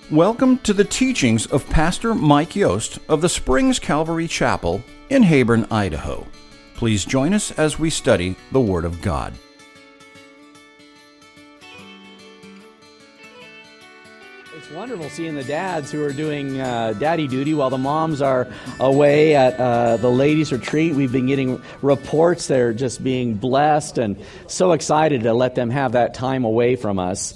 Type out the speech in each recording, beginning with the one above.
Welcome to the teachings of Pastor Mike Yost of the Springs Calvary Chapel in Heyburn, Idaho. Please join us as we study the Word of God. It's wonderful seeing the dads who are doing daddy duty while the moms are away at the ladies' retreat. We've been getting reports they're just being blessed and so excited to let them have that time away from us.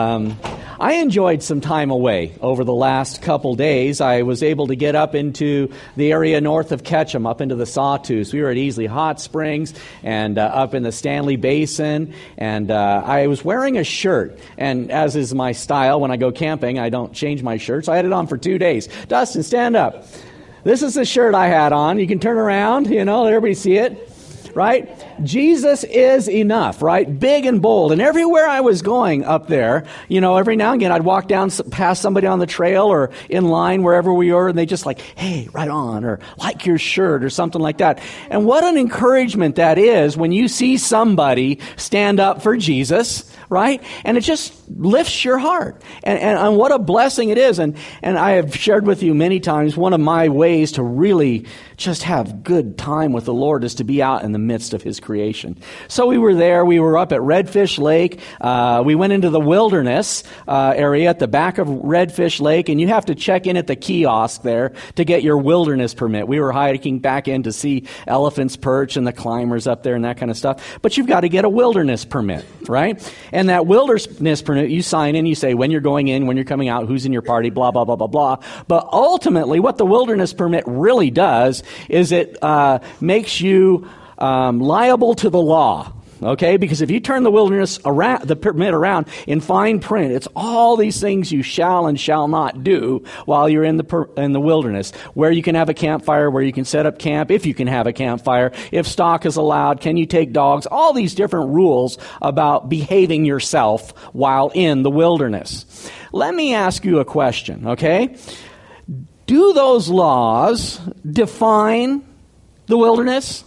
I enjoyed some time away over the last couple days. I was able to get up into the area north of Ketchum, up into the Sawtooth. We were at Easley Hot Springs and up in the Stanley Basin. And I was wearing a shirt. And as is my style, when I go camping, I don't change my shirt. So I had it on for 2 days. Dustin, stand up. This is the shirt I had on. You can turn around, let everybody see it. Right? Jesus is enough, right? Big and bold. And everywhere I was going up there, every now and again I'd walk down past somebody on the trail or in line wherever we were, and they just like, hey, right on, or like your shirt or something like that. And what an encouragement that is when you see somebody stand up for Jesus, right? And it just lifts your heart. And what a blessing it is. And I have shared with you many times, one of my ways to really just have good time with the Lord is to be out in the midst of His creation. So we were there. We were up at Redfish Lake. We went into the wilderness area at the back of Redfish Lake, and you have to check in at the kiosk there to get your wilderness permit. We were hiking back in to see elephants perch and the climbers up there and that kind of stuff. But you've got to get a wilderness permit, right? And that wilderness permit, you sign in, you say when you're going in, when you're coming out, who's in your party, blah, blah, blah, blah, blah. But ultimately, what the wilderness permit really does is it makes you liable to the law. Okay, because if you turn the wilderness around, the permit around in fine print, it's all these things you shall and shall not do while you're in the wilderness. Where you can have a campfire, where you can set up camp, if you can have a campfire, if stock is allowed, can you take dogs? All these different rules about behaving yourself while in the wilderness. Let me ask you a question, okay? Do those laws define the wilderness?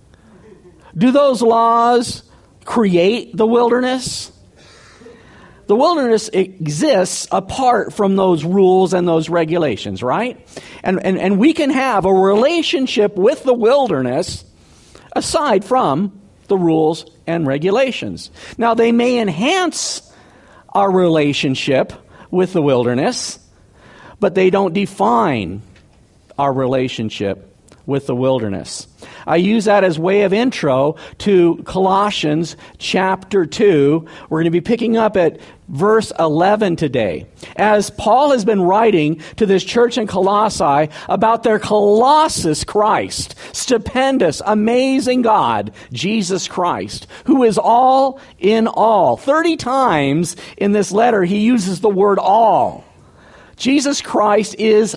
Do those laws create the wilderness? The wilderness exists apart from those rules and those regulations, right? And we can have a relationship with the wilderness aside from the rules and regulations. Now, they may enhance our relationship with the wilderness, but they don't define our relationship with the wilderness. I use that as way of intro to Colossians chapter 2. We're going to be picking up at verse 11 today. As Paul has been writing to this church in Colossae about their Colossus Christ, stupendous, amazing God, Jesus Christ, who is all in all. 30 times in this letter he uses the word all. Jesus Christ is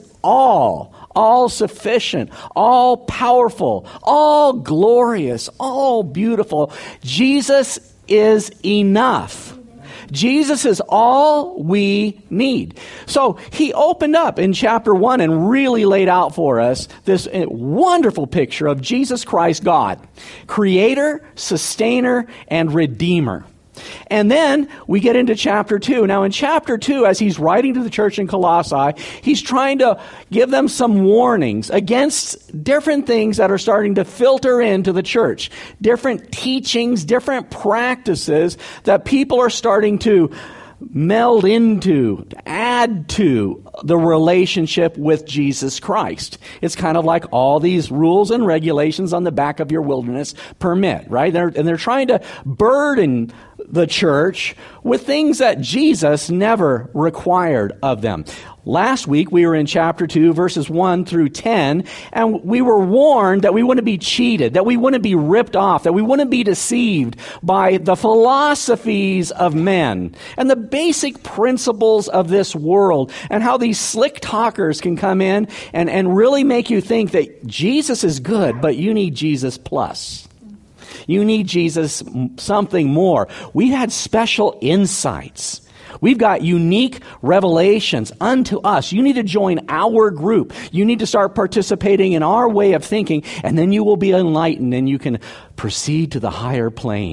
all sufficient, all powerful, all glorious, all beautiful. Jesus is enough. Jesus is all we need. So he opened up in chapter 1 and really laid out for us this wonderful picture of Jesus Christ, God, creator, sustainer, and redeemer. And then we get into chapter 2. Now in chapter 2, as he's writing to the church in Colossae, he's trying to give them some warnings against different things that are starting to filter into the church. Different teachings, different practices that people are starting to meld into, add to the relationship with Jesus Christ. It's kind of like all these rules and regulations on the back of your wilderness permit, right? They're trying to burden the church with things that Jesus never required of them. Last week, we were in chapter 2, verses 1 through 10, and we were warned that we wouldn't be cheated, that we wouldn't be ripped off, that we wouldn't be deceived by the philosophies of men and the basic principles of this world, and how these slick talkers can come in and really make you think that Jesus is good, but you need Jesus plus. You need Jesus something more. We've had special insights. We've got unique revelations unto us. You need to join our group. You need to start participating in our way of thinking, and then you will be enlightened and you can proceed to the higher plane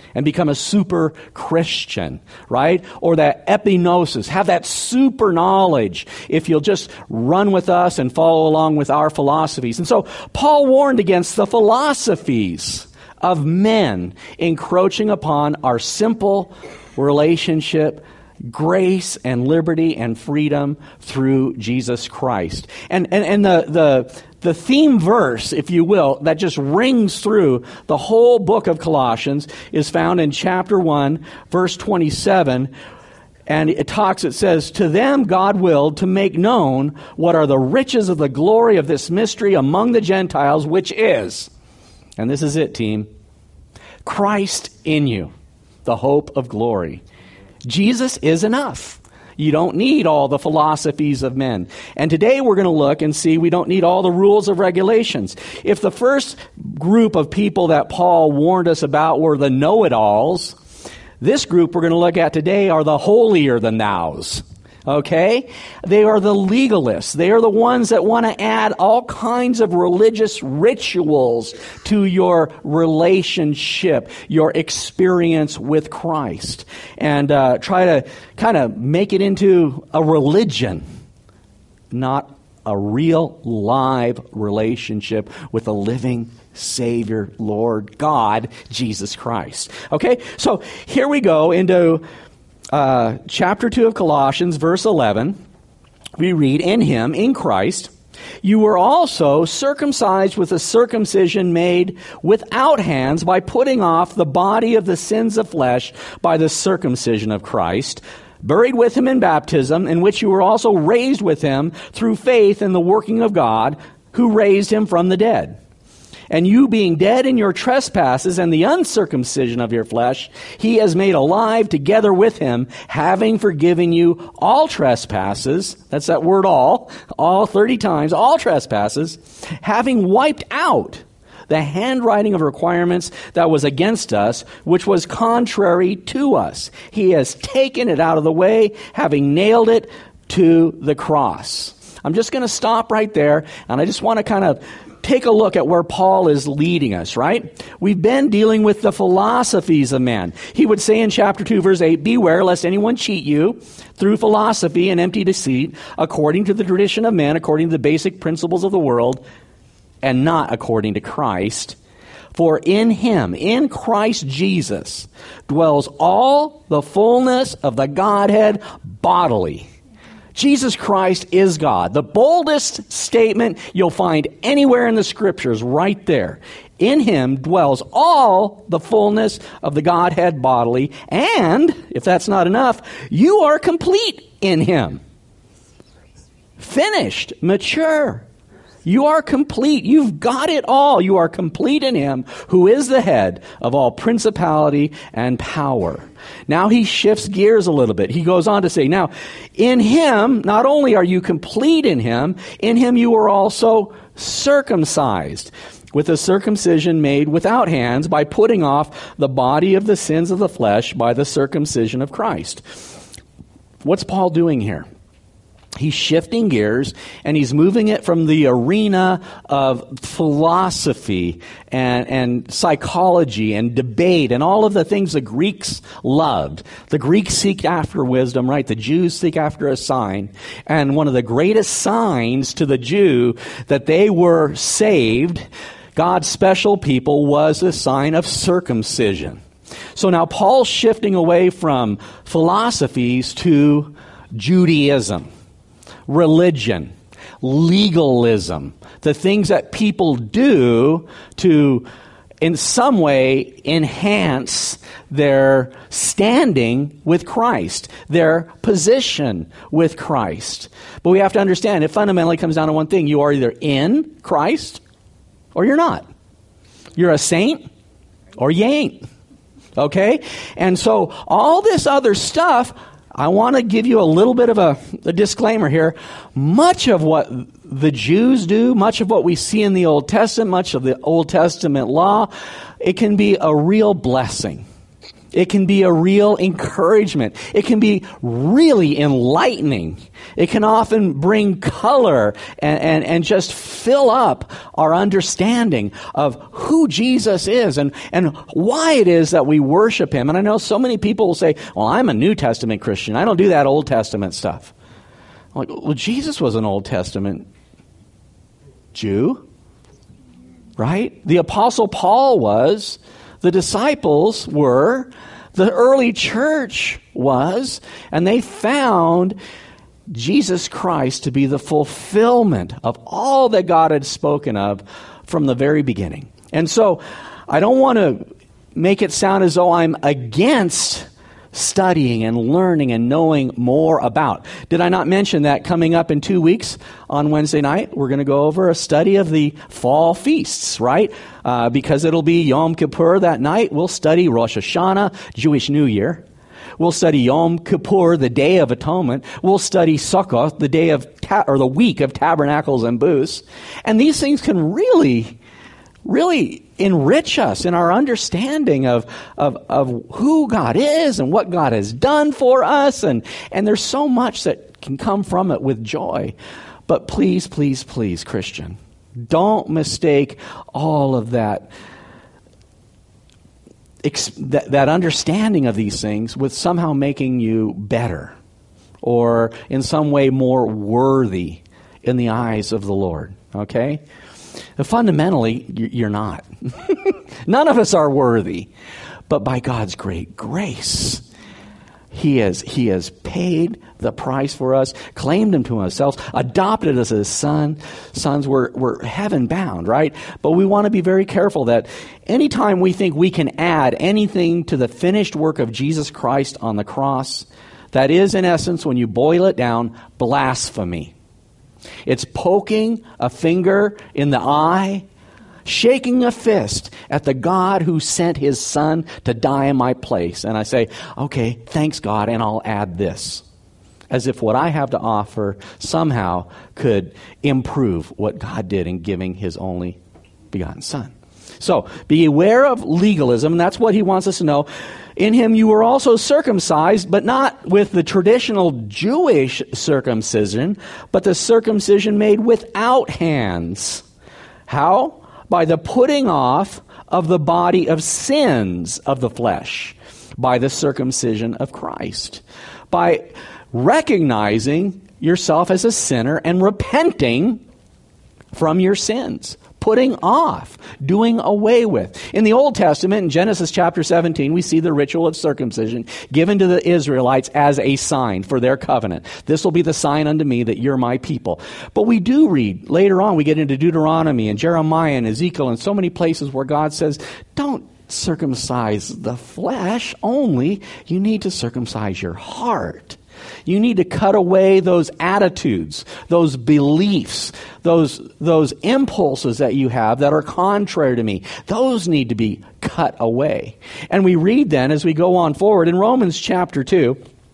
and become a super Christian, right? Or that epignosis, have that super knowledge if you'll just run with us and follow along with our philosophies. And so Paul warned against the philosophies of men encroaching upon our simple relationship, grace and liberty and freedom through Jesus Christ. And the theme verse, if you will, that just rings through the whole book of Colossians is found in chapter 1, verse 27. And it says, to them God willed to make known what are the riches of the glory of this mystery among the Gentiles, which is, and this is it, team, Christ in you, the hope of glory. Jesus is enough. You don't need all the philosophies of men. And today we're going to look and see we don't need all the rules of regulations. If the first group of people that Paul warned us about were the know-it-alls, this group we're going to look at today are the holier-than-thous. Okay? They are the legalists. They are the ones that want to add all kinds of religious rituals to your relationship, your experience with Christ, and try to kind of make it into a religion, not a real live relationship with a living Savior, Lord God, Jesus Christ. Okay? So here we go into chapter 2 of Colossians, verse 11, we read, in him, in Christ, you were also circumcised with a circumcision made without hands by putting off the body of the sins of flesh by the circumcision of Christ, buried with him in baptism, in which you were also raised with him through faith in the working of God, who raised him from the dead. And you being dead in your trespasses and the uncircumcision of your flesh, he has made alive together with him, having forgiven you all trespasses. That's that word all 30 times, all trespasses, having wiped out the handwriting of requirements that was against us, which was contrary to us. He has taken it out of the way, having nailed it to the cross. I'm just going to stop right there, and I just want to kind of take a look at where Paul is leading us, right? We've been dealing with the philosophies of man. He would say in chapter 2, verse 8, beware lest anyone cheat you through philosophy and empty deceit, according to the tradition of men, according to the basic principles of the world, and not according to Christ. For in him, in Christ Jesus, dwells all the fullness of the Godhead bodily. Jesus Christ is God. The boldest statement you'll find anywhere in the Scriptures, right there. In him dwells all the fullness of the Godhead bodily, and, if that's not enough, you are complete in him. Finished, mature. You are complete. You've got it all. You are complete in him who is the head of all principality and power. Now he shifts gears a little bit. He goes on to say, now, in him, not only are you complete in him you are also circumcised with a circumcision made without hands by putting off the body of the sins of the flesh by the circumcision of Christ. What's Paul doing here? He's shifting gears, and he's moving it from the arena of philosophy and psychology and debate and all of the things the Greeks loved. The Greeks seek after wisdom, right? The Jews seek after a sign. And one of the greatest signs to the Jew that they were saved, God's special people, was the sign of circumcision. So now Paul's shifting away from philosophies to Judaism. Religion, legalism, the things that people do to, in some way, enhance their standing with Christ, their position with Christ. But we have to understand, it fundamentally comes down to one thing. You are either in Christ or you're not. You're a saint or you ain't. Okay? And so all this other stuff, I want to give you a little bit of a disclaimer here. Much of what the Jews do, much of what we see in the Old Testament, much of the Old Testament law, it can be a real blessing. It can be a real encouragement. It can be really enlightening. It can often bring color and just fill up our understanding of who Jesus is and why it is that we worship him. And I know so many people will say, well, I'm a New Testament Christian. I don't do that Old Testament stuff. I'm like, well, Jesus was an Old Testament Jew, right? The Apostle Paul was. The disciples were, the early church was, and they found Jesus Christ to be the fulfillment of all that God had spoken of from the very beginning. And so I don't want to make it sound as though I'm against studying and learning and knowing more about. Did I not mention that coming up in 2 weeks on Wednesday night, we're going to go over a study of the fall feasts, right? Because it'll be Yom Kippur that night. We'll study Rosh Hashanah, Jewish New Year. We'll study Yom Kippur, the Day of Atonement. We'll study Sukkot, the day of the week of Tabernacles and Booths. And these things can really enrich us in our understanding of who God is and what God has done for us. And there's so much that can come from it with joy. But please, please, please, Christian, don't mistake all of that understanding of these things with somehow making you better or in some way more worthy in the eyes of the Lord. Okay? Fundamentally, you're not. None of us are worthy. But by God's great grace, He has paid the price for us, claimed him to himself, adopted us as sons. We're heaven bound, right? But we want to be very careful that anytime we think we can add anything to the finished work of Jesus Christ on the cross, that is, in essence, when you boil it down, blasphemy. It's poking a finger in the eye, shaking a fist at the God who sent his son to die in my place. And I say, okay, thanks God, and I'll add this. As if what I have to offer somehow could improve what God did in giving his only begotten son. So, be aware of legalism, and that's what he wants us to know. In him you were also circumcised, but not with the traditional Jewish circumcision, but the circumcision made without hands. How? By the putting off of the body of sins of the flesh, by the circumcision of Christ. By recognizing yourself as a sinner and repenting from your sins. Putting off, doing away with. In the Old Testament, in Genesis chapter 17, we see the ritual of circumcision given to the Israelites as a sign for their covenant. This will be the sign unto me that you're my people. But we do read, later on we get into Deuteronomy and Jeremiah and Ezekiel and so many places where God says, don't circumcise the flesh only, you need to circumcise your heart. You need to cut away those attitudes, those beliefs, those impulses that you have that are contrary to me. Those need to be cut away. And we read then, as we go on forward, in Romans chapter 2,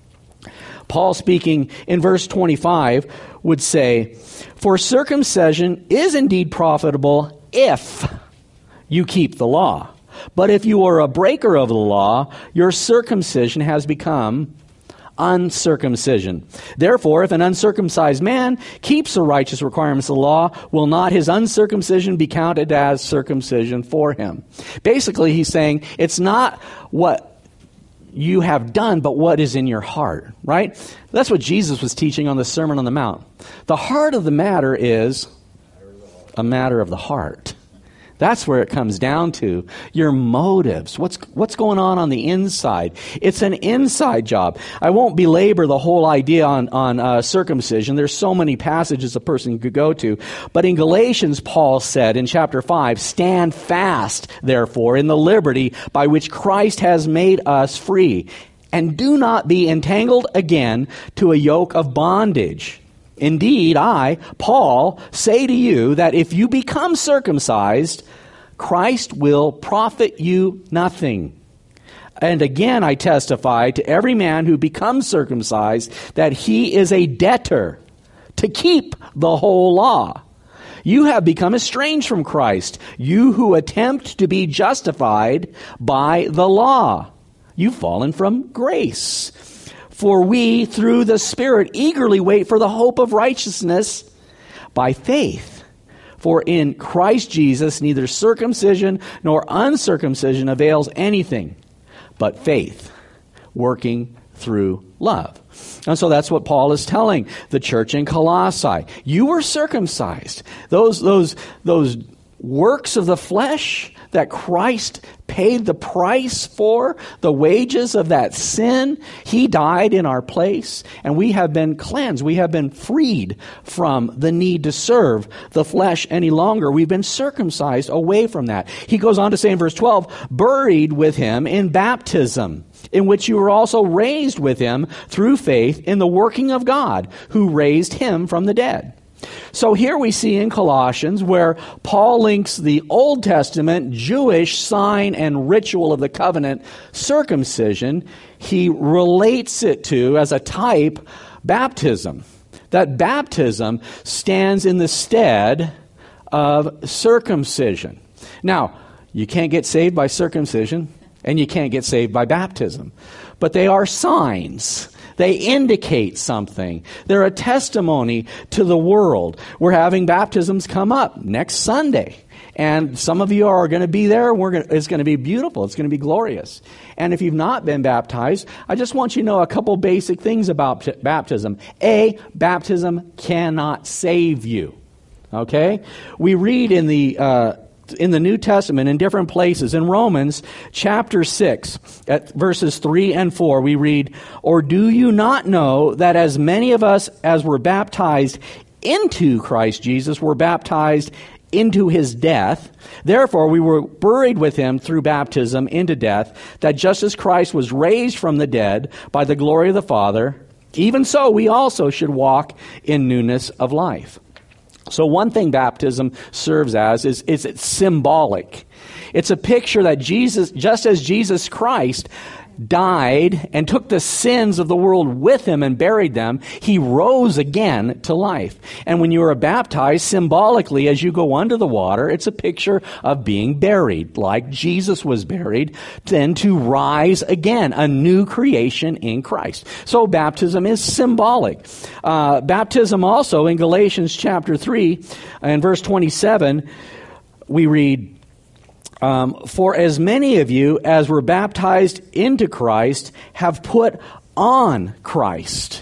Paul speaking in verse 25 would say, for circumcision is indeed profitable if you keep the law. But if you are a breaker of the law, your circumcision has become uncircumcision. Therefore, if an uncircumcised man keeps the righteous requirements of the law, will not his uncircumcision be counted as circumcision for him? Basically, he's saying it's not what you have done, but what is in your heart, right? That's what Jesus was teaching on the Sermon on the Mount. The heart of the matter is a matter of the heart. That's where it comes down to. Your motives. What's going on the inside? It's an inside job. I won't belabor the whole idea on circumcision. There's so many passages a person could go to. But in Galatians, Paul said in chapter 5, stand fast, therefore, in the liberty by which Christ has made us free. And do not be entangled again to a yoke of bondage. Indeed, I, Paul, say to you that if you become circumcised, Christ will profit you nothing. And again, I testify to every man who becomes circumcised that he is a debtor to keep the whole law. You have become estranged from Christ, you who attempt to be justified by the law. You've fallen from grace. For we, through the Spirit, eagerly wait for the hope of righteousness by faith. For in Christ Jesus, neither circumcision nor uncircumcision avails anything, but faith, working through love. And so that's what Paul is telling the church in Colossae. You were circumcised. Those works of the flesh that Christ paid the price for, the wages of that sin, he died in our place, and we have been cleansed. We have been freed from the need to serve the flesh any longer. We've been circumcised away from that. He goes on to say in verse 12, buried with him in baptism, in which you were also raised with him through faith in the working of God, who raised him from the dead. So here we see in Colossians where Paul links the Old Testament Jewish sign and ritual of the covenant, circumcision. He relates it to, as a type, baptism. That baptism stands in the stead of circumcision. Now, you can't get saved by circumcision, and you can't get saved by baptism. But they are signs. They indicate something. They're a testimony to the world. We're having baptisms come up next Sunday. And some of you are going to be there. It's going to be beautiful. It's going to be glorious. And if you've not been baptized, I just want you to know a couple basic things about baptism. A, baptism cannot save you. Okay? We read in the New Testament in different places. In Romans chapter 6, at verses 3 and 4, we read, or do you not know that as many of us as were baptized into Christ Jesus were baptized into his death? Therefore we were buried with him through baptism into death, that just as Christ was raised from the dead by the glory of the Father, even so we also should walk in newness of life. So one thing baptism serves as is it's symbolic. It's a picture that Jesus, just as Jesus Christ died and took the sins of the world with him and buried them, he rose again to life. And when you are baptized, symbolically, as you go under the water, it's a picture of being buried, like Jesus was buried, then to rise again, a new creation in Christ. So baptism is symbolic. Baptism also, in Galatians chapter 3 and verse 27, we read, for as many of you as were baptized into Christ have put on Christ.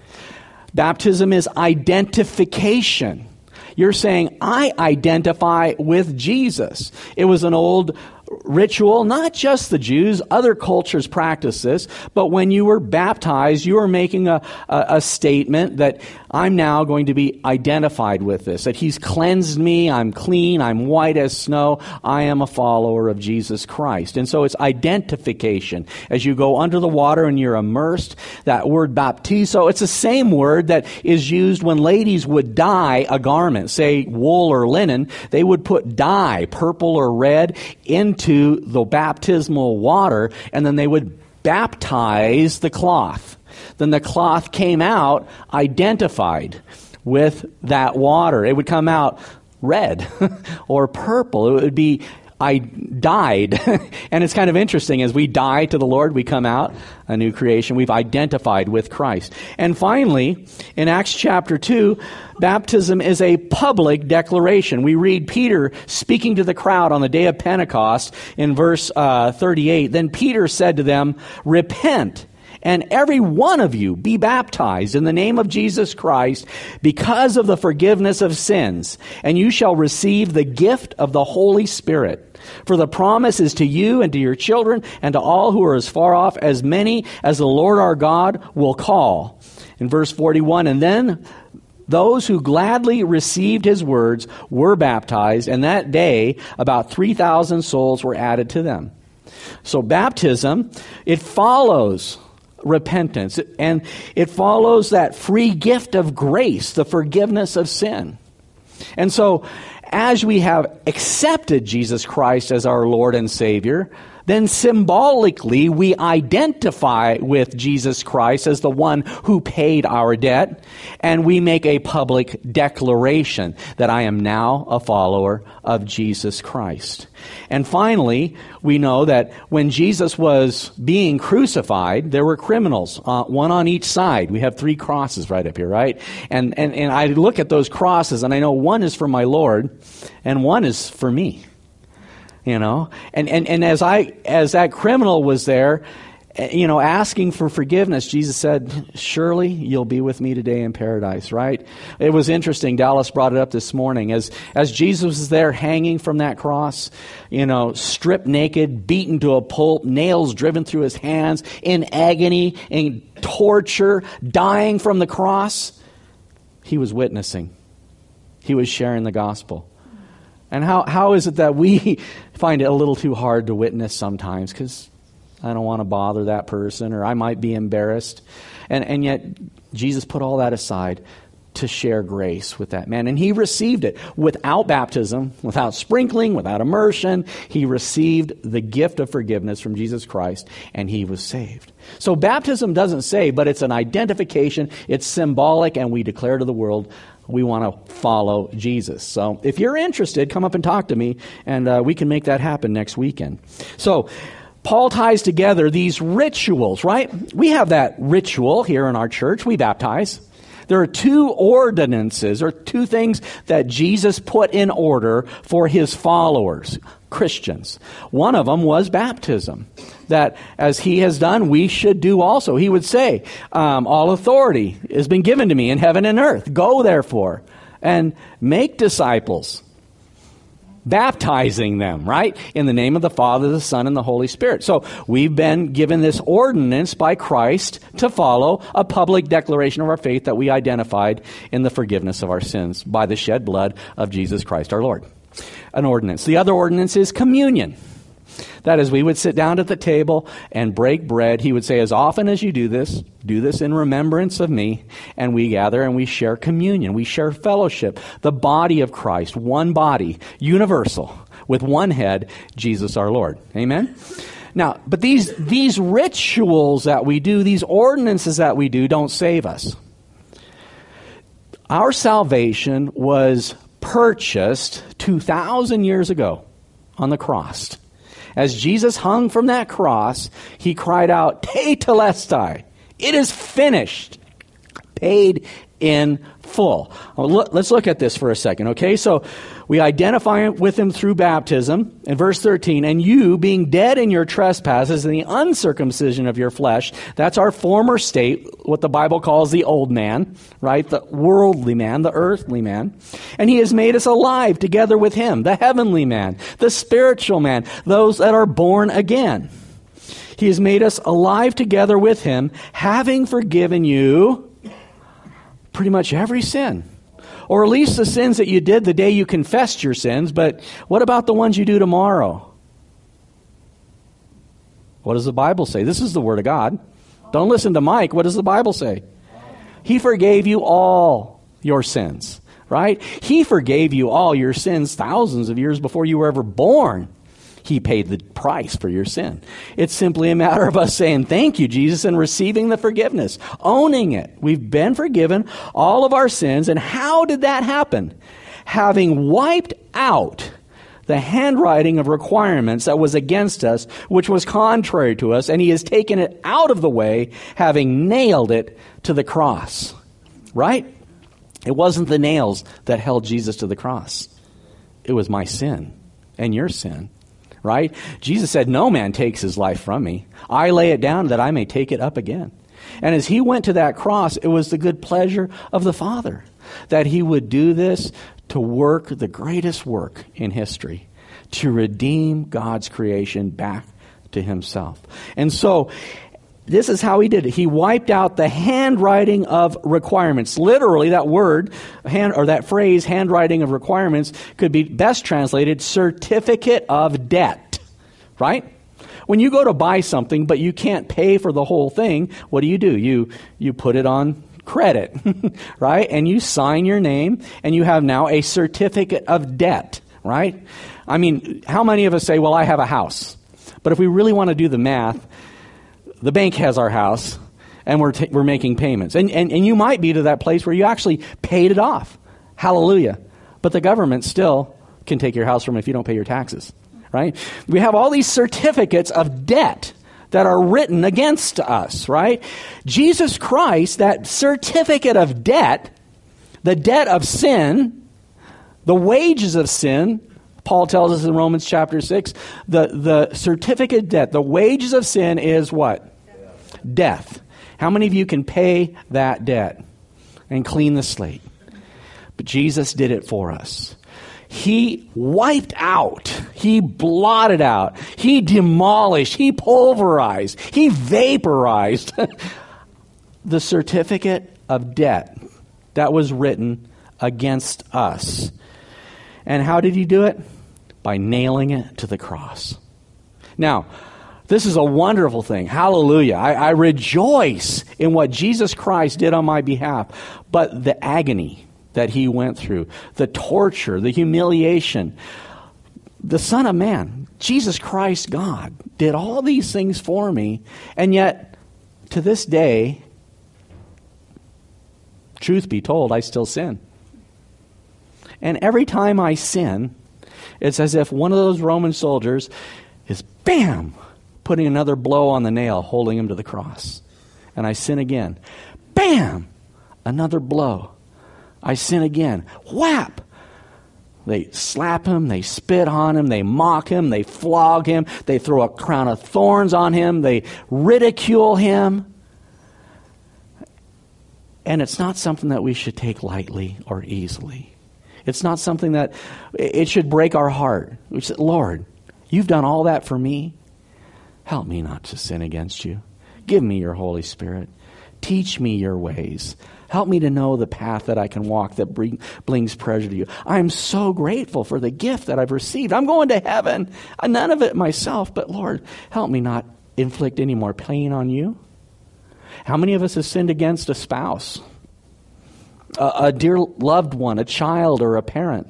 Baptism is identification. You're saying, I identify with Jesus. It was an old ritual, not just the Jews, other cultures practice this, but when you were baptized, you were making a statement that I'm now going to be identified with this, that he's cleansed me, I'm clean, I'm white as snow, I am a follower of Jesus Christ. And so it's identification. As you go under the water and you're immersed, that word baptizo, it's the same word that is used when ladies would dye a garment, say wool or linen, they would put dye, purple or red, into the baptismal water, and then they would baptize the cloth. Then the cloth came out identified with that water. It would come out red or purple. It would be dyed. And it's kind of interesting. As we die to the Lord, we come out a new creation. We've identified with Christ. And finally, in Acts chapter 2, baptism is a public declaration. We read Peter speaking to the crowd on the day of Pentecost in verse 38. Then Peter said to them, repent, and every one of you be baptized in the name of Jesus Christ because of the forgiveness of sins, and you shall receive the gift of the Holy Spirit. For the promise is to you and to your children and to all who are as far off, as many as the Lord our God will call. In verse 41, and then those who gladly received his words were baptized, and that day about 3,000 souls were added to them. So baptism, it follows repentance, and it follows that free gift of grace, the forgiveness of sin. And so, as we have accepted Jesus Christ as our Lord and Savior, then symbolically we identify with Jesus Christ as the one who paid our debt, and we make a public declaration that I am now a follower of Jesus Christ. And finally, we know that when Jesus was being crucified, there were criminals, one on each side. We have 3 crosses right up here, right? And I look at those crosses and I know one is for my Lord and one is for me. You know, and as that criminal was there, you know, asking for forgiveness, Jesus said, surely you'll be with me today in paradise, right? It was interesting. Dallas brought it up this morning. As Jesus was there hanging from that cross, you know, stripped naked, beaten to a pulp, nails driven through his hands, in agony, in torture, dying from the cross, he was witnessing. He was sharing the gospel. And how is it that we find it a little too hard to witness sometimes? Because I don't want to bother that person, or I might be embarrassed. And yet, Jesus put all that aside to share grace with that man. And he received it without baptism, without sprinkling, without immersion. He received the gift of forgiveness from Jesus Christ, and he was saved. So baptism doesn't save, but it's an identification. It's symbolic, and we declare to the world, we want to follow Jesus. So if you're interested, come up and talk to me, and we can make that happen next weekend. So Paul ties together these rituals, right? We have that ritual here in our church. We baptize. There are 2 ordinances, or 2 things that Jesus put in order for his followers, Christians. One of them was baptism, that as he has done, we should do also. He would say, all authority has been given to me in heaven and earth. Go therefore and make disciples, baptizing them, right? In the name of the Father, the Son, and the Holy Spirit. So we've been given this ordinance by Christ to follow, a public declaration of our faith that we identified in the forgiveness of our sins by the shed blood of Jesus Christ our Lord. An ordinance. The other ordinance is communion. That is, we would sit down at the table and break bread. He would say, as often as you do this in remembrance of me. And we gather and we share communion. We share fellowship. The body of Christ, one body, universal, with one head, Jesus our Lord. Amen? Now, but these rituals that we do, these ordinances that we do, don't save us. Our salvation was purchased 2,000 years ago on the cross. As Jesus hung from that cross, he cried out, Tetelestai, it is finished, paid in full. Let's look at this for a second, okay? So we identify with him through baptism. In verse 13, and you, being dead in your trespasses and the uncircumcision of your flesh, that's our former state, what the Bible calls the old man, right? The worldly man, the earthly man. And he has made us alive together with him, the heavenly man, the spiritual man, those that are born again. He has made us alive together with him, having forgiven you pretty much every sin. Or at least the sins that you did the day you confessed your sins, but what about the ones you do tomorrow? What does the Bible say? This is the Word of God. Don't listen to Mike. What does the Bible say? He forgave you all your sins, right? He forgave you all your sins thousands of years before you were ever born. He paid the price for your sin. It's simply a matter of us saying, thank you, Jesus, and receiving the forgiveness, owning it. We've been forgiven all of our sins. And how did that happen? Having wiped out the handwriting of requirements that was against us, which was contrary to us, and he has taken it out of the way, having nailed it to the cross. Right? It wasn't the nails that held Jesus to the cross. It was my sin and your sin. Right? Jesus said, no man takes his life from me. I lay it down that I may take it up again. And as he went to that cross, it was the good pleasure of the Father that he would do this to work the greatest work in history, to redeem God's creation back to himself. And so this is how he did it. He wiped out the handwriting of requirements. Literally, that word, that phrase, handwriting of requirements, could be best translated certificate of debt. Right? When you go to buy something, but you can't pay for the whole thing, what do? You put it on credit, right? And you sign your name, and you have now a certificate of debt, right? I mean, how many of us say, well, I have a house, But if we really want to do the math, the bank has our house, and we're making payments. And you might be to that place where you actually paid it off. Hallelujah. But the government still can take your house from you if you don't pay your taxes, right? We have all these certificates of debt that are written against us, right? Jesus Christ, that certificate of debt, the debt of sin, the wages of sin, Paul tells us in Romans chapter 6, the certificate of debt, the wages of sin is what? Death. How many of you can pay that debt and clean the slate? But Jesus did it for us. He wiped out, he blotted out, he demolished, he pulverized, he vaporized the certificate of debt that was written against us. And how did he do it? By nailing it to the cross. Now, this is a wonderful thing. Hallelujah. I rejoice in what Jesus Christ did on my behalf. But the agony that he went through, the torture, the humiliation, the Son of Man, Jesus Christ, God, did all these things for me. And yet, to this day, truth be told, I still sin. And every time I sin, it's as if one of those Roman soldiers is, bam, putting another blow on the nail, holding him to the cross. And I sin again. Bam! Another blow. I sin again. Whap! They slap him, they spit on him, they mock him, they flog him, they throw a crown of thorns on him, they ridicule him. And it's not something that we should take lightly or easily. It's not something that, it should break our heart. We say, Lord, you've done all that for me. Help me not to sin against you. Give me your Holy Spirit. Teach me your ways. Help me to know the path that I can walk that brings pleasure to you. I'm so grateful for the gift that I've received. I'm going to heaven. None of it myself, but Lord, help me not inflict any more pain on you. How many of us have sinned against a spouse, a dear loved one, a child, or a parent?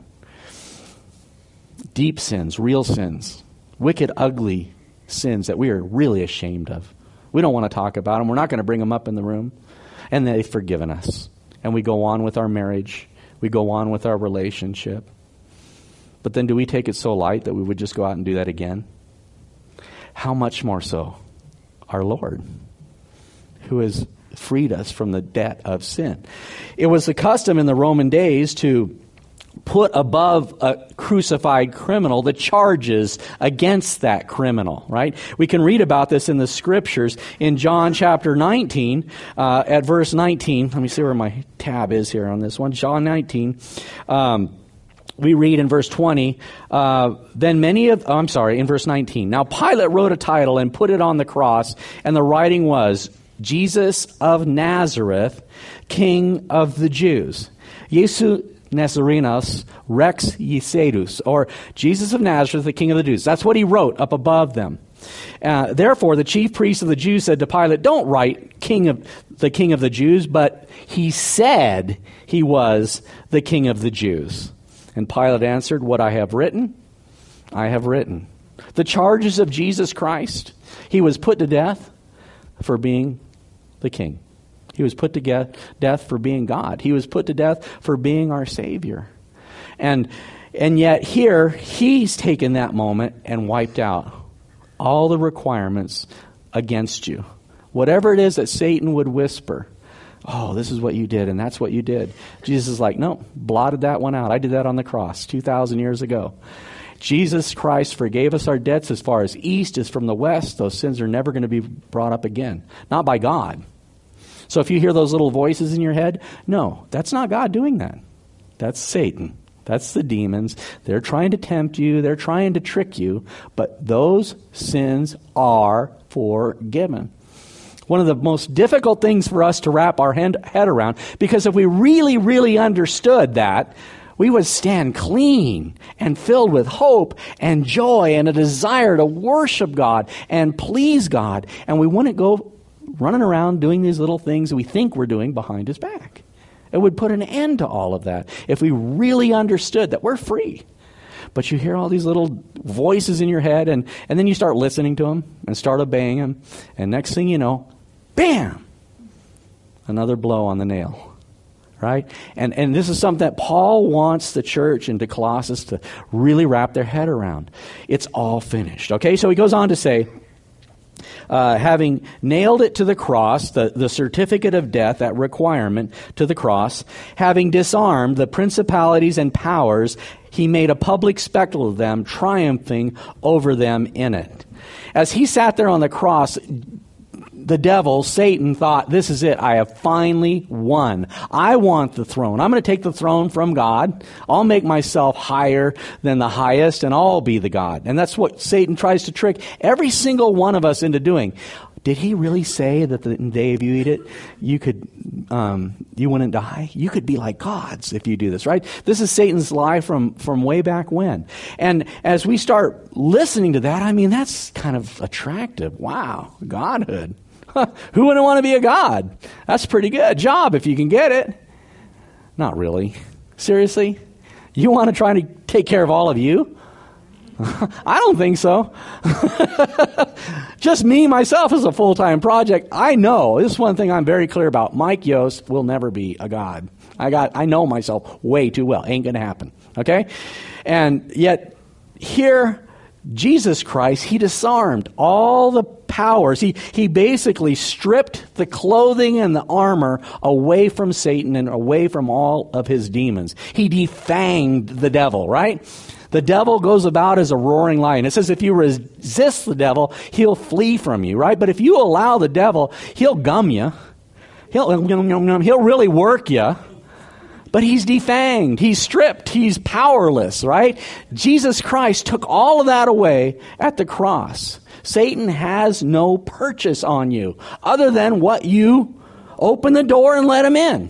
Deep sins, real sins, wicked, ugly sins that we are really ashamed of. We don't want to talk about them. We're not going to bring them up in the room. And they've forgiven us. And we go on with our marriage. We go on with our relationship. But then do we take it so light that we would just go out and do that again? How much more so our Lord, who has freed us from the debt of sin. It was the custom in the Roman days to put above a crucified criminal the charges against that criminal, right? We can read about this in the scriptures in John chapter 19, at verse 19. Let me see where my tab is here on this one. John 19. We read in verse 20, in verse 19. Now Pilate wrote a title and put it on the cross, and the writing was, Jesus of Nazareth, King of the Jews. Jesu Nazarenos Rex Yesedus, or Jesus of Nazareth, the King of the Jews. That's what he wrote up above them. Therefore, the chief priests of the Jews said to Pilate, don't write King of the Jews, but he said he was the King of the Jews. And Pilate answered, what I have written, I have written. The charges of Jesus Christ, he was put to death for being the King. He was put to death for being God. He was put to death for being our Savior. And yet here, he's taken that moment and wiped out all the requirements against you. Whatever it is that Satan would whisper, oh, this is what you did, and that's what you did. Jesus is like, no, blotted that one out. I did that on the cross 2,000 years ago. Jesus Christ forgave us our debts as far as east is from the west. Those sins are never going to be brought up again. Not by God. So if you hear those little voices in your head, no, that's not God doing that. That's Satan. That's the demons. They're trying to tempt you. They're trying to trick you. But those sins are forgiven. One of the most difficult things for us to wrap our head around, because if we really, really understood that, we would stand clean and filled with hope and joy and a desire to worship God and please God. And we wouldn't go running around doing these little things we think we're doing behind his back. It would put an end to all of that if we really understood that we're free. but you hear all these little voices in your head, and then you start listening to them and start obeying them, and next thing you know, bam! Another blow on the nail. Right? And this is something that Paul wants the church into Colossus to really wrap their head around. It's all finished. Okay, so he goes on to say, having nailed it to the cross, the certificate of death, that requirement to the cross, having disarmed the principalities and powers, he made a public spectacle of them, triumphing over them in it. As he sat there on the cross, the devil, Satan, thought, this is it. I have finally won. I want the throne. I'm going to take the throne from God. I'll make myself higher than the highest, and I'll be the God. And that's what Satan tries to trick every single one of us into doing. Did he really say that the day if you eat it, you wouldn't die? You could be like gods if you do this, right? This is Satan's lie from way back when. And as we start listening to that, I mean, that's kind of attractive. Wow, godhood. Who wouldn't want to be a god? That's a pretty good job if you can get it. Not really. Seriously? You want to try to take care of all of you? I don't think so. Just me, myself, is a full-time project. I know. This is one thing I'm very clear about. Mike Yost will never be a god. I know myself way too well. Ain't going to happen. Okay? And yet, here, Jesus Christ, he disarmed all the powers. He basically stripped the clothing and the armor away from Satan and away from all of his demons. He defanged the devil, right? The devil goes about as a roaring lion. It says if you resist the devil, he'll flee from you, right? But if you allow the devil, he'll gum you. He'll really work you. But he's defanged, he's stripped, he's powerless, right? Jesus Christ took all of that away at the cross. Satan has no purchase on you other than what you open the door and let him in.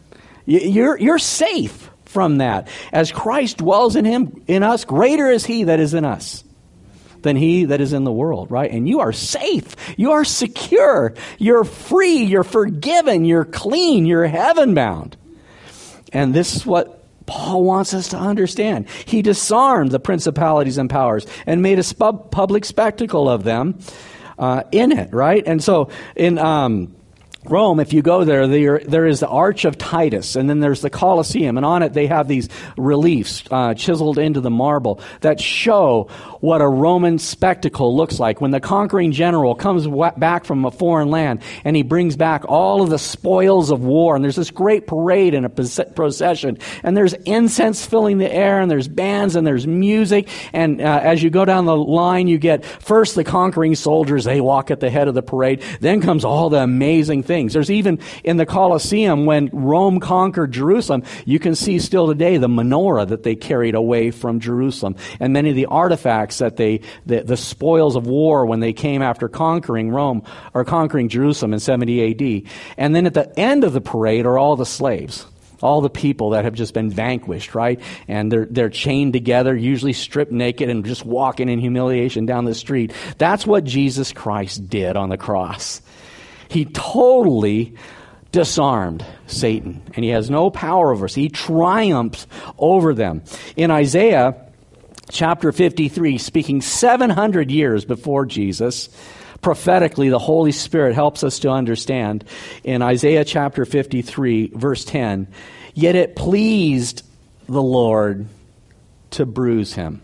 You're safe from that. As Christ dwells in us, greater is he that is in us than he that is in the world, right? And you are safe. You are secure. You're free. You're forgiven. You're clean. You're heaven-bound. And this is what Paul wants us to understand. He disarmed the principalities and powers and made a public spectacle of them in it, right? And so in Rome, if you go there is the Arch of Titus, and then there's the Colosseum, and on it they have these reliefs chiseled into the marble that show what a Roman spectacle looks like. When the conquering general comes back from a foreign land, and he brings back all of the spoils of war, and there's this great parade and a procession, and there's incense filling the air, and there's bands, and there's music, and as you go down the line, you get first the conquering soldiers, they walk at the head of the parade, then comes all the amazing things. There's even in the Colosseum, when Rome conquered Jerusalem, you can see still today the menorah that they carried away from Jerusalem, and many of the artifacts that the spoils of war when they came after conquering Rome or conquering Jerusalem in 70 AD. And then at the end of the parade are all the slaves, all the people that have just been vanquished, right? And they're chained together, usually stripped naked and just walking in humiliation down the street. That's what Jesus Christ did on the cross. He totally disarmed Satan, and he has no power over us. He triumphed over them. In Isaiah chapter 53, speaking 700 years before Jesus, prophetically, the Holy Spirit helps us to understand in Isaiah chapter 53, verse 10, "Yet it pleased the Lord to bruise him."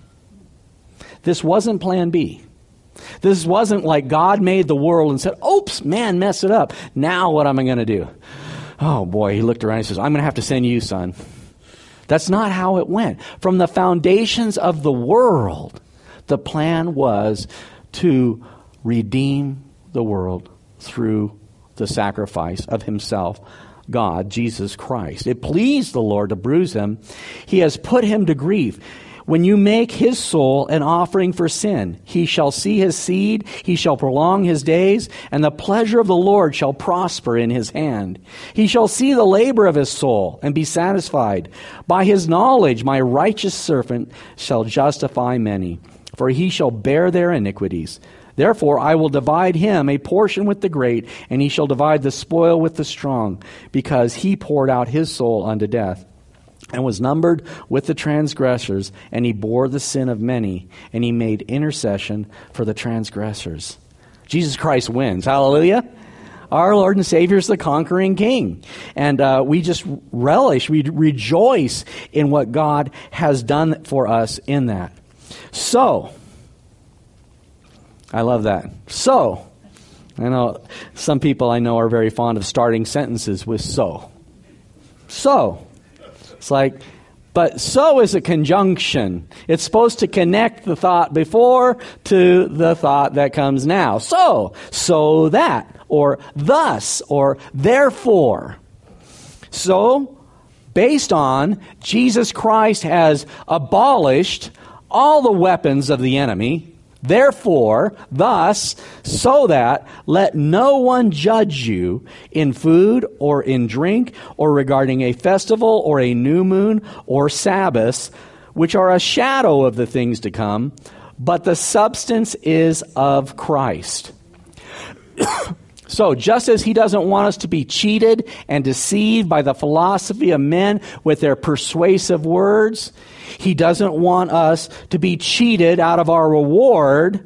This wasn't plan B. This wasn't like God made the world and said, oops, man, mess it up. Now what am I going to do? Oh boy, he looked around and says, I'm going to have to send you, son. That's not how it went. From the foundations of the world, the plan was to redeem the world through the sacrifice of himself, God, Jesus Christ. It pleased the Lord to bruise him. He has put him to grief. When you make his soul an offering for sin, he shall see his seed, he shall prolong his days, and the pleasure of the Lord shall prosper in his hand. He shall see the labor of his soul and be satisfied. By his knowledge my righteous servant shall justify many, for he shall bear their iniquities. Therefore I will divide him a portion with the great, and he shall divide the spoil with the strong, because he poured out his soul unto death. and was numbered with the transgressors, and he bore the sin of many, and he made intercession for the transgressors. Jesus Christ wins. Hallelujah. Our Lord and Savior is the conquering King. And we just relish, we rejoice in what God has done for us in that. So, I love that. So, I know some people I know are very fond of starting sentences with so. So. It's like, but so is a conjunction. It's supposed to connect the thought before to the thought that comes now. So that, or thus, or therefore. So, based on Jesus Christ has abolished all the weapons of the enemy. Therefore, thus, so that, let no one judge you in food or in drink or regarding a festival or a new moon or Sabbaths, which are a shadow of the things to come, but the substance is of Christ. So, just as he doesn't want us to be cheated and deceived by the philosophy of men with their persuasive words, he doesn't want us to be cheated out of our reward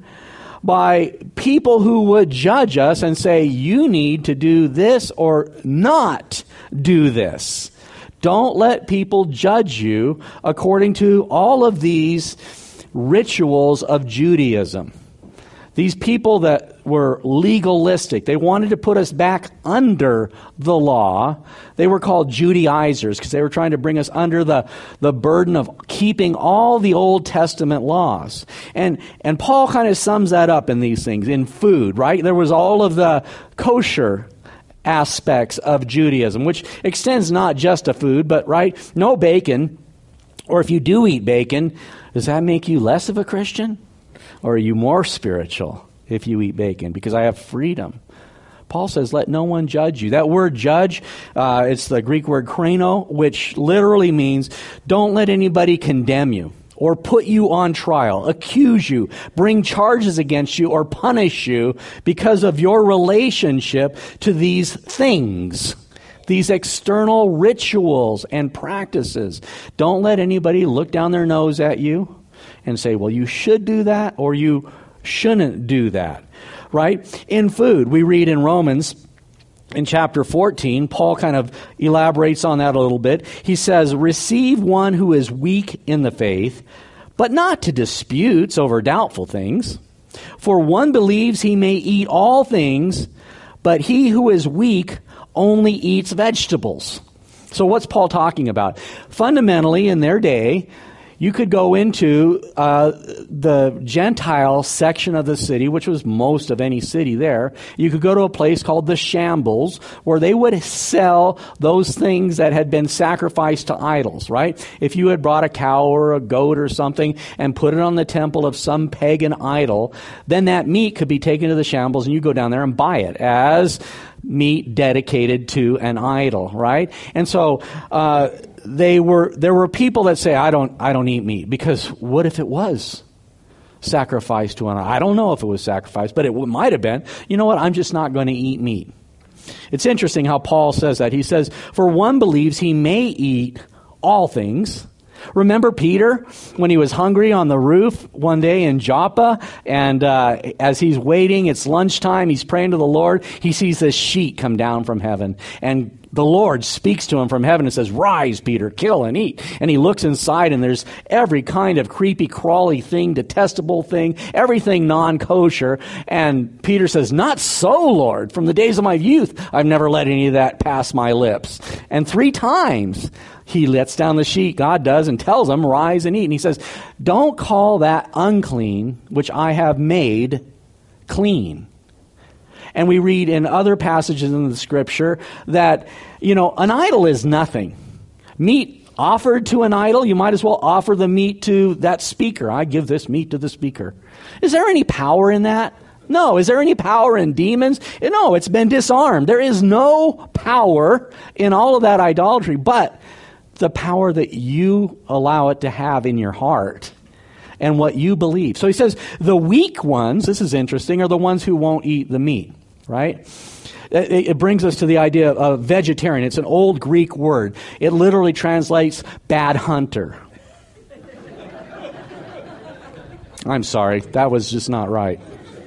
by people who would judge us and say, you need to do this or not do this. Don't let people judge you according to all of these rituals of Judaism. These people that were legalistic, they wanted to put us back under the law. They were called Judaizers because they were trying to bring us under the burden of keeping all the Old Testament laws. And Paul kind of sums that up in these things, in food, right? There was all of the kosher aspects of Judaism, which extends not just to food, but, right, no bacon. Or if you do eat bacon, does that make you less of a Christian? Or are you more spiritual if you eat bacon? Because I have freedom. Paul says, let no one judge you. That word judge, it's the Greek word kreno, which literally means don't let anybody condemn you or put you on trial, accuse you, bring charges against you, or punish you because of your relationship to these things, these external rituals and practices. Don't let anybody look down their nose at you and say, well, you should do that or you shouldn't do that, right? In food, we read in Romans in chapter 14, Paul kind of elaborates on that a little bit. He says, receive one who is weak in the faith, but not to disputes over doubtful things. For one believes he may eat all things, but he who is weak only eats vegetables. So what's Paul talking about? Fundamentally, in their day, you could go into the Gentile section of the city, which was most of any city there. You could go to a place called the Shambles, where they would sell those things that had been sacrificed to idols, right? If you had brought a cow or a goat or something and put it on the temple of some pagan idol, then that meat could be taken to the Shambles and you go down there and buy it as meat dedicated to an idol, right? And so there were people that say, I don't eat meat, because what if it was sacrificed to an idol? I don't know if it was sacrificed, but it might have been. You know what? I'm just not going to eat meat. It's interesting how Paul says that. He says, for one believes he may eat all things. Remember Peter when he was hungry on the roof one day in Joppa, and as he's waiting, it's lunchtime, he's praying to the Lord, he sees this sheet come down from heaven, and the Lord speaks to him from heaven and says, rise, Peter, kill and eat. And he looks inside and there's every kind of creepy, crawly thing, detestable thing, everything non-kosher. And Peter says, not so, Lord. From the days of my youth, I've never let any of that pass my lips. And 3 times he lets down the sheet, God does, and tells him, rise and eat. And he says, don't call that unclean, which I have made clean. And we read in other passages in the Scripture that, an idol is nothing. Meat offered to an idol, you might as well offer the meat to that speaker. I give this meat to the speaker. Is there any power in that? No. Is there any power in demons? No, it's been disarmed. There is no power in all of that idolatry, but the power that you allow it to have in your heart and what you believe. So he says the weak ones, this is interesting, are the ones who won't eat the meat, right? It brings us to the idea of vegetarian. It's an old Greek word. It literally translates bad hunter. I'm sorry, that was just not right.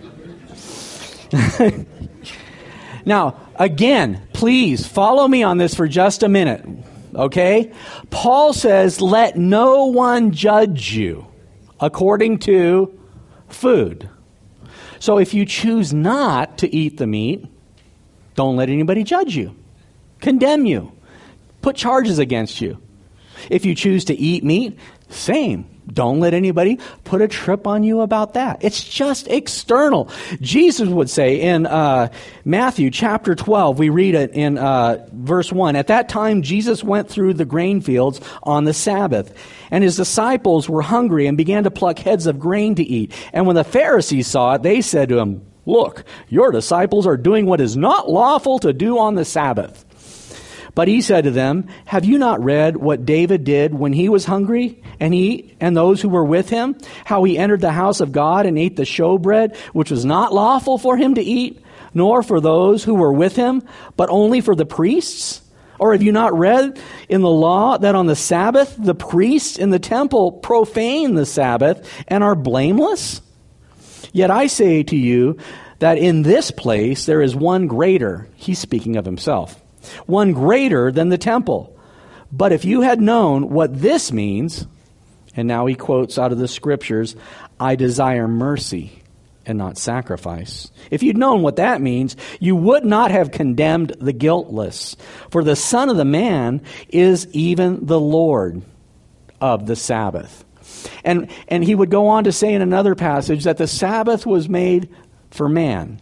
Now, again, please follow me on this for just a minute, okay? Paul says, let no one judge you according to food. So if you choose not to eat the meat, don't let anybody judge you, condemn you, put charges against you. If you choose to eat meat, same. Don't let anybody put a trip on you about that. It's just external. Jesus would say in Matthew chapter 12, we read it in verse 1, at that time Jesus went through the grain fields on the Sabbath, and his disciples were hungry and began to pluck heads of grain to eat. And when the Pharisees saw it, they said to him, look, your disciples are doing what is not lawful to do on the Sabbath. But he said to them, have you not read what David did when he was hungry, and he and those who were with him, how he entered the house of God and ate the showbread, which was not lawful for him to eat, nor for those who were with him, but only for the priests? Or have you not read in the law that on the Sabbath the priests in the temple profane the Sabbath and are blameless? Yet I say to you that in this place there is one greater, he's speaking of himself, one greater than the temple. But if you had known what this means, and now he quotes out of the scriptures, I desire mercy and not sacrifice. If you'd known what that means, you would not have condemned the guiltless. For the Son of the Man is even the Lord of the Sabbath. And he would go on to say in another passage that the Sabbath was made for man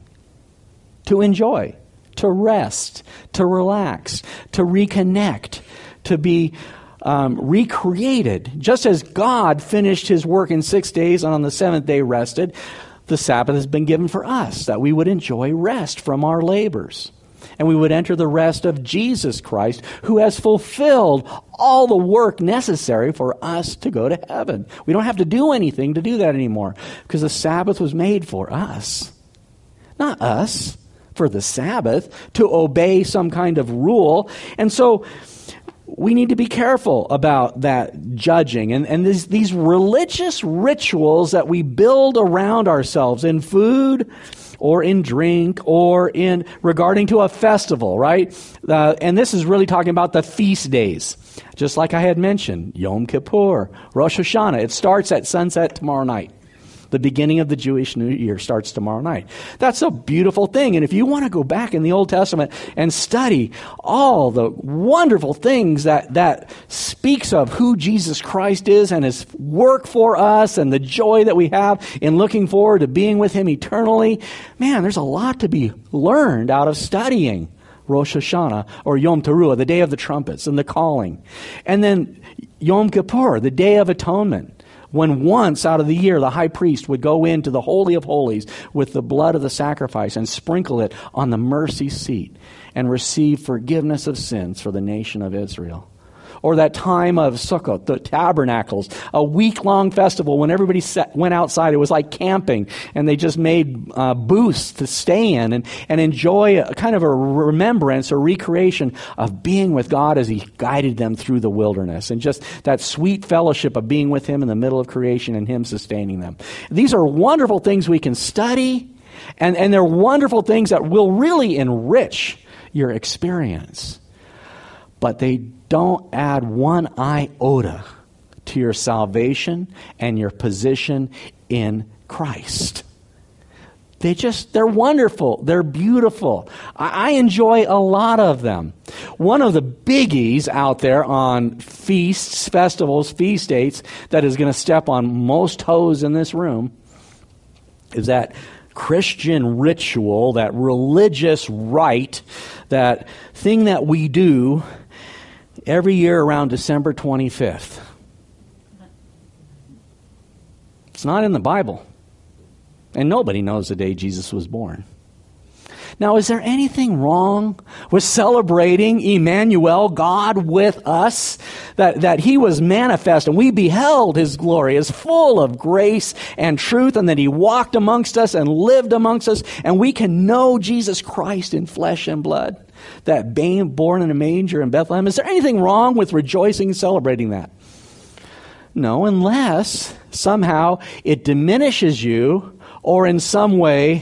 to enjoy, to rest, to relax, to reconnect, to be recreated. Just as God finished his work in 6 days and on the seventh day rested, the Sabbath has been given for us, that we would enjoy rest from our labors. And we would enter the rest of Jesus Christ, who has fulfilled all the work necessary for us to go to heaven. We don't have to do anything to do that anymore, because the Sabbath was made for us. Not us, for the Sabbath, to obey some kind of rule. And so we need to be careful about that judging and these religious rituals that we build around ourselves in food or in drink or in regarding to a festival, right? And this is really talking about the feast days. Just like I had mentioned, Yom Kippur, Rosh Hashanah. It starts at sunset tomorrow night. The beginning of the Jewish New Year starts tomorrow night. That's a beautiful thing. And if you want to go back in the Old Testament and study all the wonderful things that speaks of who Jesus Christ is and his work for us and the joy that we have in looking forward to being with him eternally, man, there's a lot to be learned out of studying Rosh Hashanah or Yom Teruah, the Day of the Trumpets and the calling. And then Yom Kippur, the Day of Atonement, when once out of the year the high priest would go into the Holy of Holies with the blood of the sacrifice and sprinkle it on the mercy seat and receive forgiveness of sins for the nation of Israel. Or that time of Sukkot, the tabernacles, a week-long festival when everybody went outside. It was like camping, and they just made booths to stay in and enjoy a kind of a remembrance or recreation of being with God as he guided them through the wilderness, and just that sweet fellowship of being with him in the middle of creation and him sustaining them. These are wonderful things we can study, and they're wonderful things that will really enrich your experience. But they don't add one iota to your salvation and your position in Christ. They're wonderful. They're beautiful. I enjoy a lot of them. One of the biggies out there on feasts, festivals, feast dates that is going to step on most toes in this room is that Christian ritual, that religious rite, that thing that we do every year around December 25th. It's not in the Bible. And nobody knows the day Jesus was born. Now, is there anything wrong with celebrating Emmanuel, God with us? That he was manifest and we beheld his glory as full of grace and truth, and that he walked amongst us and lived amongst us, and we can know Jesus Christ in flesh and blood, that babe born in a manger in Bethlehem. Is there anything wrong with rejoicing and celebrating that? No, unless somehow it diminishes you or in some way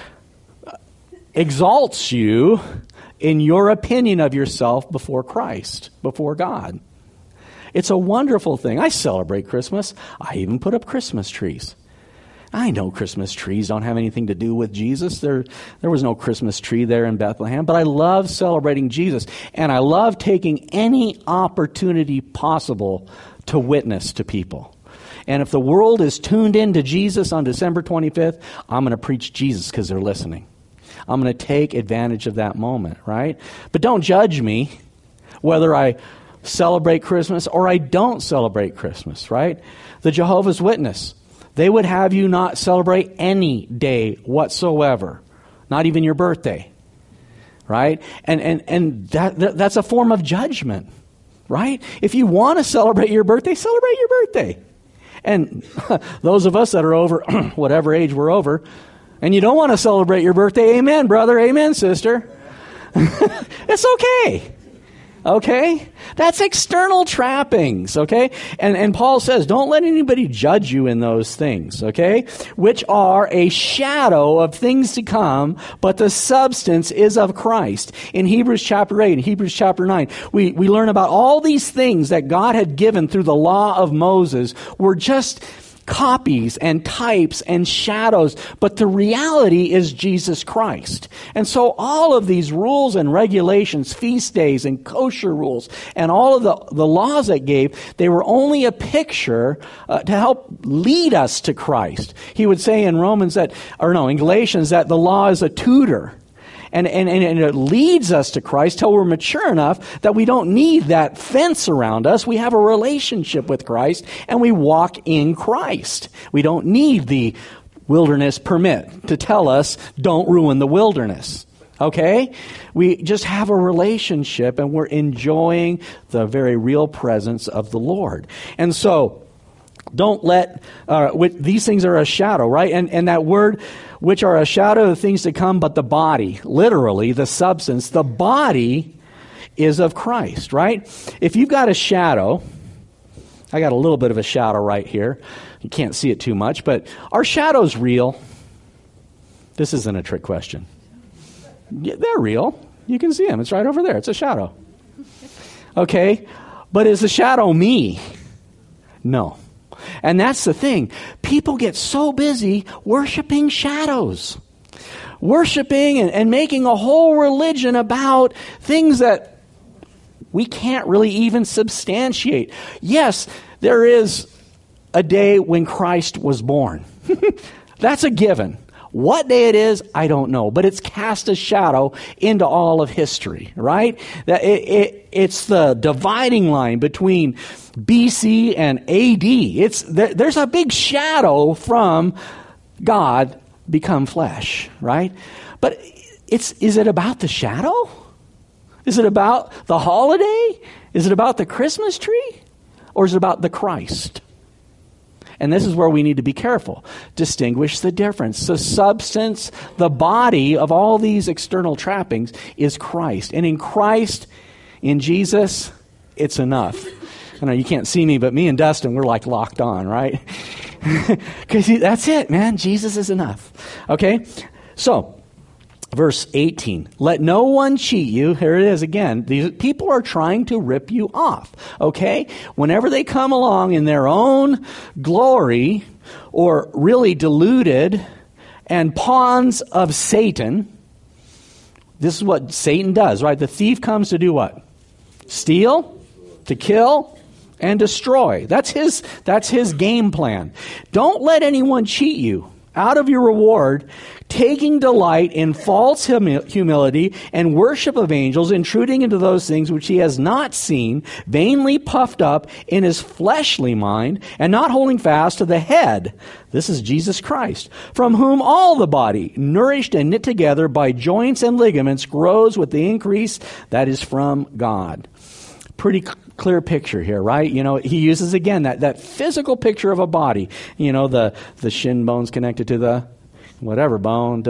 exalts you in your opinion of yourself before Christ, before God. It's a wonderful thing. I celebrate Christmas. I even put up Christmas trees. I know Christmas trees don't have anything to do with Jesus. There was no Christmas tree there in Bethlehem, but I love celebrating Jesus, and I love taking any opportunity possible to witness to people. And if the world is tuned into Jesus on December 25th, I'm going to preach Jesus because they're listening. I'm going to take advantage of that moment, right? But don't judge me whether I celebrate Christmas or I don't celebrate Christmas, right? The Jehovah's Witness, they would have you not celebrate any day whatsoever, not even your birthday, right? And that's a form of judgment, right? If you want to celebrate your birthday, celebrate your birthday. And those of us that are over whatever age we're over, and you don't want to celebrate your birthday, amen, brother, amen, sister. It's okay. Okay? That's external trappings, okay? And Paul says, don't let anybody judge you in those things, okay? Which are a shadow of things to come, but the substance is of Christ. In Hebrews chapter 8, in Hebrews chapter 9, we learn about all these things that God had given through the law of Moses were just copies and types and shadows, but the reality is Jesus Christ. And so all of these rules and regulations, feast days and kosher rules, and all of the laws that gave, they were only a picture to help lead us to Christ. He would say in in Galatians that the law is a tutor. And it leads us to Christ till we're mature enough that we don't need that fence around us. We have a relationship with Christ, and we walk in Christ. We don't need the wilderness permit to tell us, don't ruin the wilderness. Okay? We just have a relationship, and we're enjoying the very real presence of the Lord. And so, don't let, these things are a shadow, right? And that word, which are a shadow of things to come, but the body, literally, the substance, the body is of Christ, right? If you've got a shadow, I got a little bit of a shadow right here. You can't see it too much, but are shadows real? This isn't a trick question. Yeah, they're real. You can see them. It's right over there. It's a shadow. Okay, but is the shadow me? No. And that's the thing. People get so busy worshiping shadows. Worshiping and making a whole religion about things that we can't really even substantiate. Yes, there is a day when Christ was born. That's a given. What day it is, I don't know, but it's cast a shadow into all of history, right? That it's the dividing line between BC and AD. There's a big shadow from God become flesh, right? But is it about the shadow? Is it about the holiday? Is it about the Christmas tree? Or is it about the Christ? And this is where we need to be careful. Distinguish the difference. The substance, the body of all these external trappings is Christ. And in Christ, in Jesus, it's enough. I know you can't see me, but me and Dustin, we're like locked on, right? Because that's it, man. Jesus is enough. Okay? So, verse 18, let no one cheat you. Here it is again. These people are trying to rip you off. Okay? Whenever they come along in their own glory or really deluded and pawns of Satan, this is what Satan does, right? The thief comes to do what? Steal, to kill, and destroy. That's his game plan. Don't let anyone cheat you. out of your reward, taking delight in false humility and worship of angels, intruding into those things which he has not seen, vainly puffed up in his fleshly mind, and not holding fast to the head. This is Jesus Christ, from whom all the body, nourished and knit together by joints and ligaments, grows with the increase that is from God. Pretty clear picture here, right? He uses again that physical picture of a body. The shin bones connected to the whatever bone.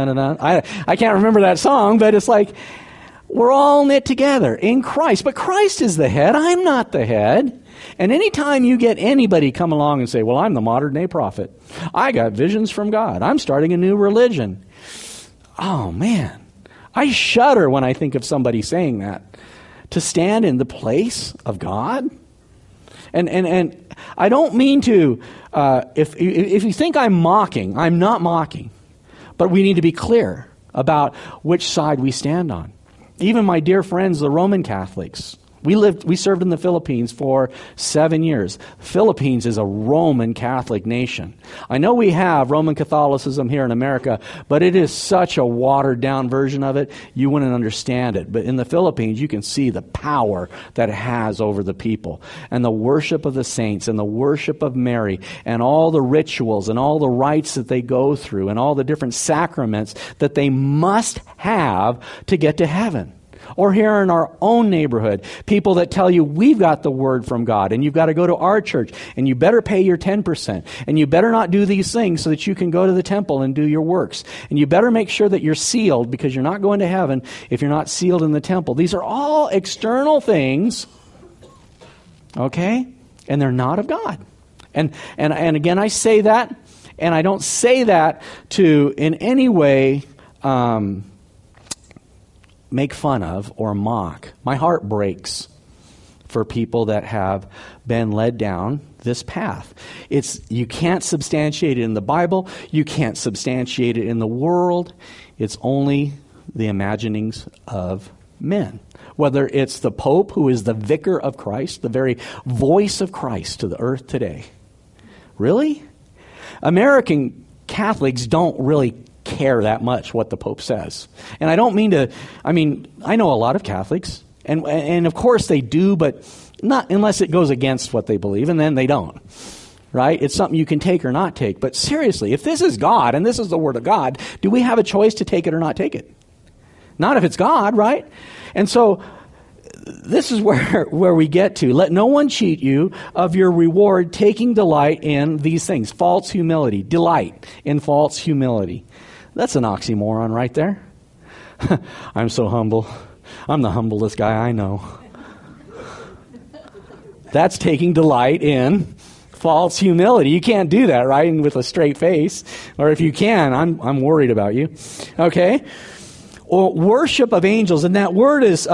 I can't remember that song, but it's like we're all knit together in Christ. But Christ is the head. I'm not the head. And anytime you get anybody come along and say, well, I'm the modern day prophet. I got visions from God. I'm starting a new religion. Oh, man. I shudder when I think of somebody saying that. To stand in the place of God? And I don't mean to, if you think I'm mocking, I'm not mocking. But we need to be clear about which side we stand on. Even my dear friends, the Roman Catholics, we served in the Philippines for 7 years. The Philippines is a Roman Catholic nation. I know we have Roman Catholicism here in America, but it is such a watered down version of it, you wouldn't understand it. But in the Philippines, you can see the power that it has over the people. And the worship of the saints and the worship of Mary and all the rituals and all the rites that they go through and all the different sacraments that they must have to get to heaven. Or here in our own neighborhood, people that tell you we've got the word from God and you've got to go to our church and you better pay your 10% and you better not do these things so that you can go to the temple and do your works. And you better make sure that you're sealed because you're not going to heaven if you're not sealed in the temple. These are all external things, okay? And they're not of God. And again, I say that, and I don't say that to in any way make fun of or mock. My heart breaks for people that have been led down this path. You can't substantiate it in the Bible. You can't substantiate it in the world. It's only the imaginings of men. Whether it's the Pope, who is the vicar of Christ, the very voice of Christ to the earth today. Really? American Catholics don't really care that much what the Pope says. And I don't mean to, I know a lot of Catholics, and of course they do, but not unless it goes against what they believe, and then they don't. Right? It's something you can take or not take. But seriously, if this is God, and this is the Word of God, do we have a choice to take it or not take it? Not if it's God, right? And so, this is where we get to. Let no one cheat you of your reward, taking delight in these things. False humility. Delight in false humility. That's an oxymoron right there. I'm so humble. I'm the humblest guy I know. That's taking delight in false humility. You can't do that, right? And with a straight face. Or if you can, I'm worried about you. Okay? Or worship of angels. And that word is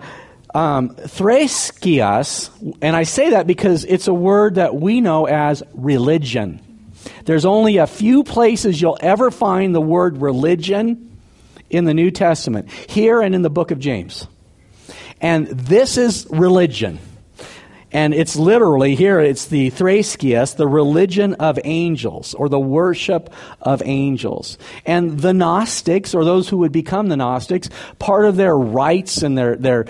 threskias. And I say that because it's a word that we know as religion. There's only a few places you'll ever find the word religion in the New Testament. Here and in the book of James. And this is religion. And it's literally, here it's the threskias, the religion of angels, or the worship of angels. And the Gnostics, or those who would become the Gnostics, part of their rites and their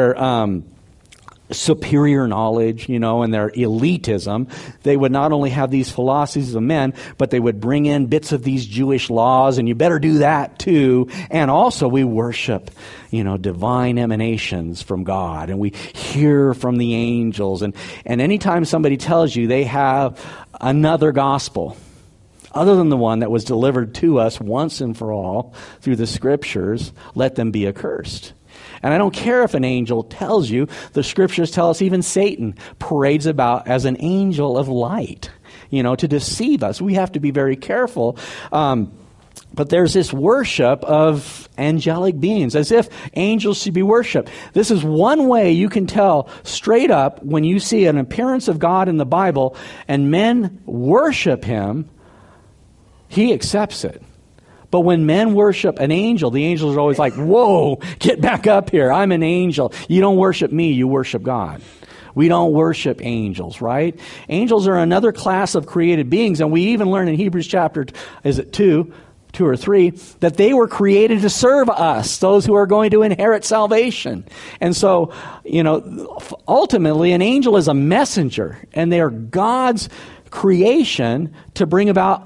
superior knowledge, and their elitism, they would not only have these philosophies of men, but they would bring in bits of these Jewish laws, and you better do that too. And also we worship, divine emanations from God, and we hear from the angels. And anytime somebody tells you they have another gospel, other than the one that was delivered to us once and for all through the Scriptures, let them be accursed. And I don't care if an angel tells you. The Scriptures tell us even Satan parades about as an angel of light, to deceive us. We have to be very careful. But there's this worship of angelic beings, as if angels should be worshipped. This is one way you can tell straight up when you see an appearance of God in the Bible and men worship Him, He accepts it. But when men worship an angel, the angels are always like, whoa, get back up here. I'm an angel. You don't worship me, you worship God. We don't worship angels, right? Angels are another class of created beings, and we even learn in Hebrews chapter, is it 2 or 3, that they were created to serve us, those who are going to inherit salvation. And so, ultimately, an angel is a messenger, and they are God's creation to bring about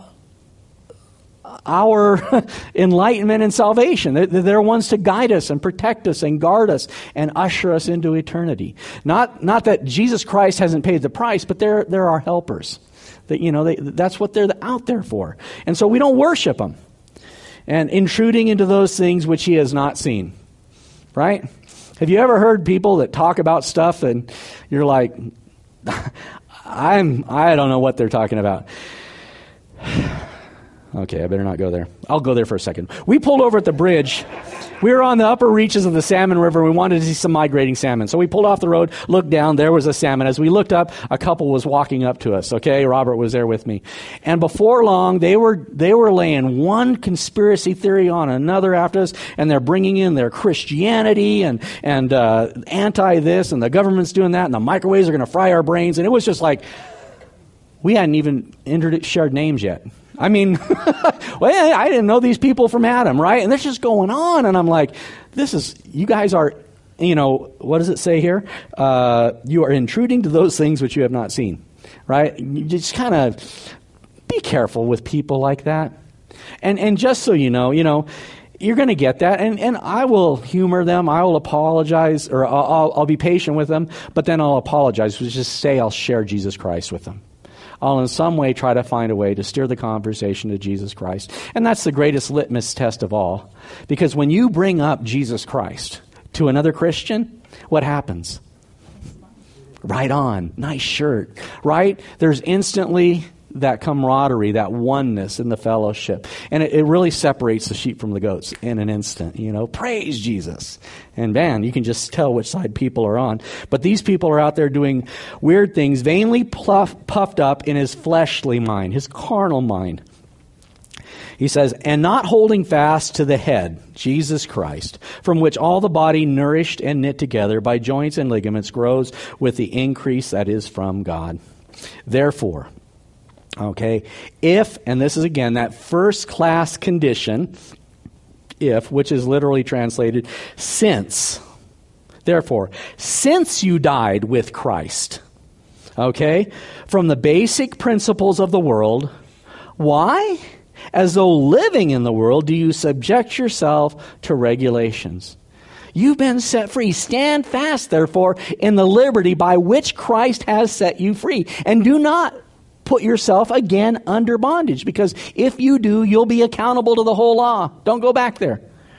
our enlightenment and salvation. They're ones to guide us and protect us and guard us and usher us into eternity. Not that Jesus Christ hasn't paid the price, but they're our helpers. That's what they're out there for. And so we don't worship them. And intruding into those things which he has not seen. Right? Have you ever heard people that talk about stuff and you're like, I don't know what they're talking about. Okay, I better not go there. I'll go there for a second. We pulled over at the bridge. We were on the upper reaches of the Salmon River. We wanted to see some migrating salmon. So we pulled off the road, looked down. There was a salmon. As we looked up, a couple was walking up to us. Okay, Robert was there with me. And before long, they were laying one conspiracy theory on another after us, and they're bringing in their Christianity and anti-this, and the government's doing that, and the microwaves are going to fry our brains. And it was just like, we hadn't even shared names yet. I mean, well, I didn't know these people from Adam, right? And they're just going on. And I'm like, you guys are, what does it say here? You are intruding to those things which you have not seen, right? You just kind of be careful with people like that. And just so you know, you're going to get that. And I will humor them. I will apologize, or I'll be patient with them, but then I'll apologize. Just say I'll share Jesus Christ with them. I'll in some way try to find a way to steer the conversation to Jesus Christ. And that's the greatest litmus test of all. Because when you bring up Jesus Christ to another Christian, what happens? Right on. Nice shirt. Right? There's instantly that camaraderie, that oneness in the fellowship. And it really separates the sheep from the goats in an instant. Praise Jesus. And man, you can just tell which side people are on. But these people are out there doing weird things, vainly puffed up in his fleshly mind, his carnal mind. He says, and not holding fast to the head, Jesus Christ, from which all the body nourished and knit together by joints and ligaments grows with the increase that is from God. Therefore, okay, if, and this is again that first class condition, if, which is literally translated, since. Therefore, since you died with Christ, okay, from the basic principles of the world, why? As though living in the world, do you subject yourself to regulations? You've been set free. Stand fast, therefore, in the liberty by which Christ has set you free. And do not put yourself again under bondage, because if you do, you'll be accountable to the whole law. Don't go back there.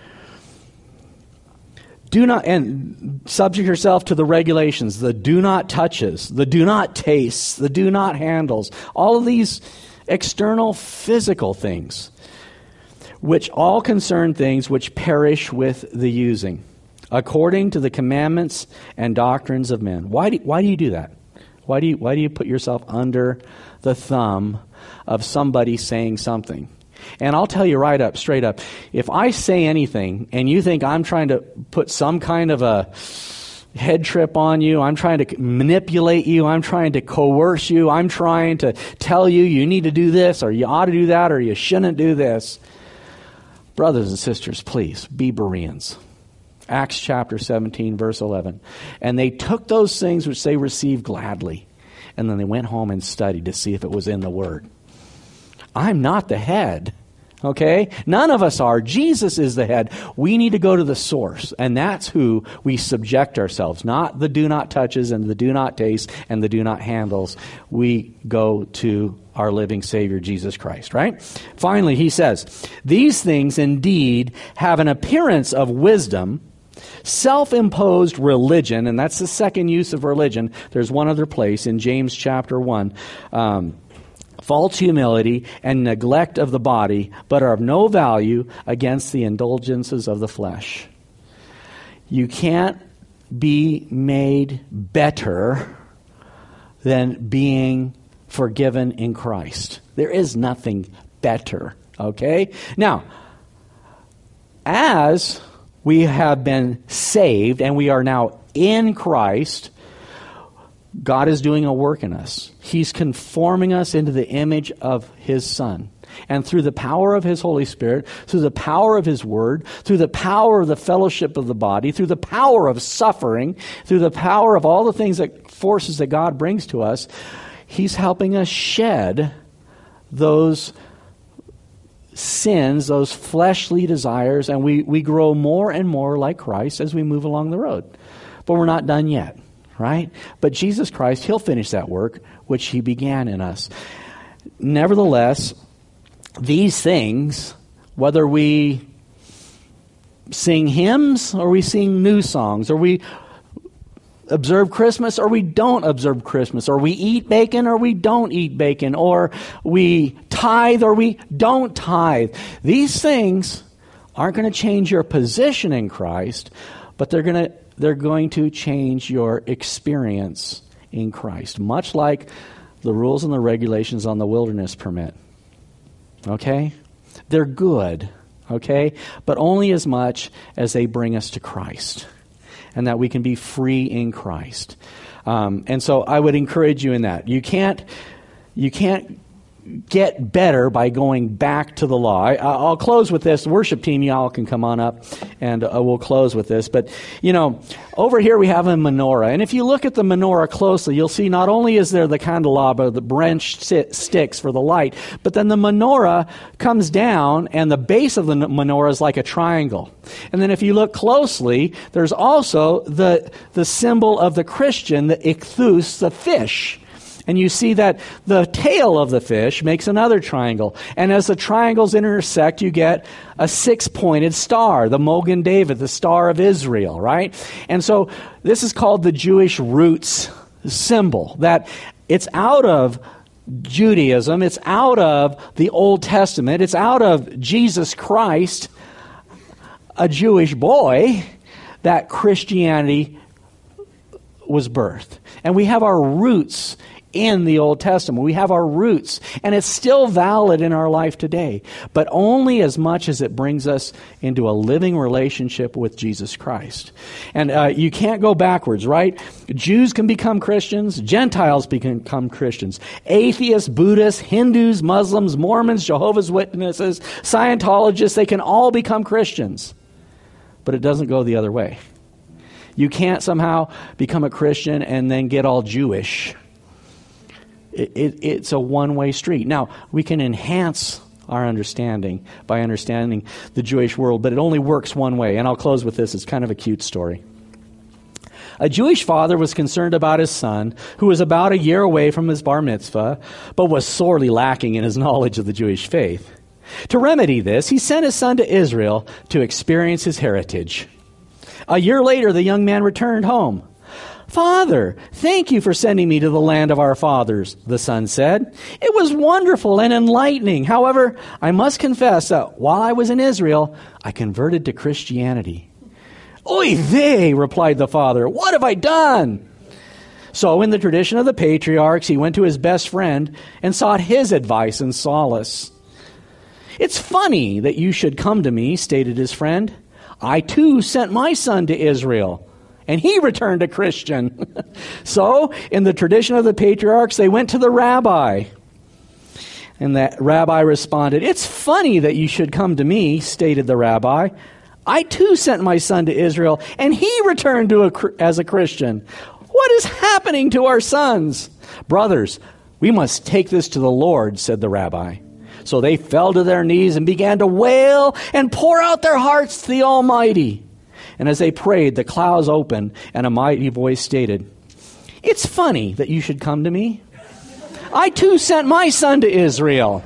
Do not, and subject yourself to the regulations, the do not touches, the do not tastes, the do not handles, all of these external physical things, which all concern things which perish with the using, according to the commandments and doctrines of men. Why do you do that? Why do you put yourself under the thumb of somebody saying something? And I'll tell you straight up, if I say anything and you think I'm trying to put some kind of a head trip on you, I'm trying to manipulate you, I'm trying to coerce you, I'm trying to tell you need to do this, or you ought to do that, or you shouldn't do this, brothers and sisters, please be Bereans. Acts chapter 17, verse 11. And they took those things which they received gladly, and then they went home and studied to see if it was in the Word. I'm not the head, okay? None of us are. Jesus is the head. We need to go to the source, and that's who we subject ourselves, not the do not touches and the do not taste and the do not handles. We go to our living Savior, Jesus Christ, right? Finally, he says, these things indeed have an appearance of wisdom, self-imposed religion, and that's the second use of religion. There's one other place in James chapter 1. False humility and neglect of the body, but are of no value against the indulgences of the flesh. You can't be made better than being forgiven in Christ. There is nothing better, okay? Now, as we have been saved and we are now in Christ, God is doing a work in us. He's conforming us into the image of His Son. And through the power of His Holy Spirit, through the power of His Word, through the power of the fellowship of the body, through the power of suffering, through the power of all the things forces that God brings to us, He's helping us shed those sins, those fleshly desires, and we grow more and more like Christ as we move along the road. But we're not done yet, right? But Jesus Christ, He'll finish that work which He began in us. Nevertheless, these things, whether we sing hymns or we sing new songs, or we observe Christmas or we don't observe Christmas, or we eat bacon or we don't eat bacon, or we tithe or we don't tithe, these things aren't going to change your position in Christ, but they're going to change your experience in Christ, much like the rules and the regulations on the wilderness permit. Okay? They're good, okay? But only as much as they bring us to Christ, and that we can be free in Christ. And so I would encourage you in that. You can't get better by going back to the law. I'll close with this. The worship team, y'all can come on up, and we'll close with this. But, over here we have a menorah. And if you look at the menorah closely, you'll see not only is there the candelabra, the branched sticks for the light, but then the menorah comes down, and the base of the menorah is like a triangle. And then if you look closely, there's also the symbol of the Christian, the ichthus, the fish. And you see that the tail of the fish makes another triangle. And as the triangles intersect, you get a six-pointed star, the Mogen David, the Star of Israel, right? And so this is called the Jewish roots symbol, that it's out of Judaism, it's out of the Old Testament, it's out of Jesus Christ, a Jewish boy, that Christianity was birthed. And we have our roots in the Old Testament. We have our roots, and it's still valid in our life today, but only as much as it brings us into a living relationship with Jesus Christ. And you can't go backwards, right? Jews can become Christians, Gentiles become Christians, atheists, Buddhists, Hindus, Muslims, Mormons, Jehovah's Witnesses, Scientologists, they can all become Christians, but it doesn't go the other way. You can't somehow become a Christian and then get all Jewish. It's a one-way street. Now, we can enhance our understanding by understanding the Jewish world, but it only works one way. And I'll close with this. It's kind of a cute story. A Jewish father was concerned about his son, who was about a year away from his bar mitzvah, but was sorely lacking in his knowledge of the Jewish faith. To remedy this, he sent his son to Israel to experience his heritage. A year later, the young man returned home. "Father, thank you for sending me to the land of our fathers," the son said. "It was wonderful and enlightening. However, I must confess that while I was in Israel, I converted to Christianity." "Oy vey," replied the father, "what have I done?" So, in the tradition of the patriarchs, he went to his best friend and sought his advice and solace. "It's funny that you should come to me," stated his friend. "I too sent my son to Israel, and he returned a Christian." So, in the tradition of the patriarchs, they went to the rabbi. And that rabbi responded, "It's funny that you should come to me," stated the rabbi. "I too sent my son to Israel, and he returned as a Christian. What is happening to our sons?" "Brothers, we must take this to the Lord," said the rabbi. So they fell to their knees and began to wail and pour out their hearts to the Almighty. And as they prayed, the clouds opened, and a mighty voice stated, "It's funny that you should come to me. I too sent my son to Israel."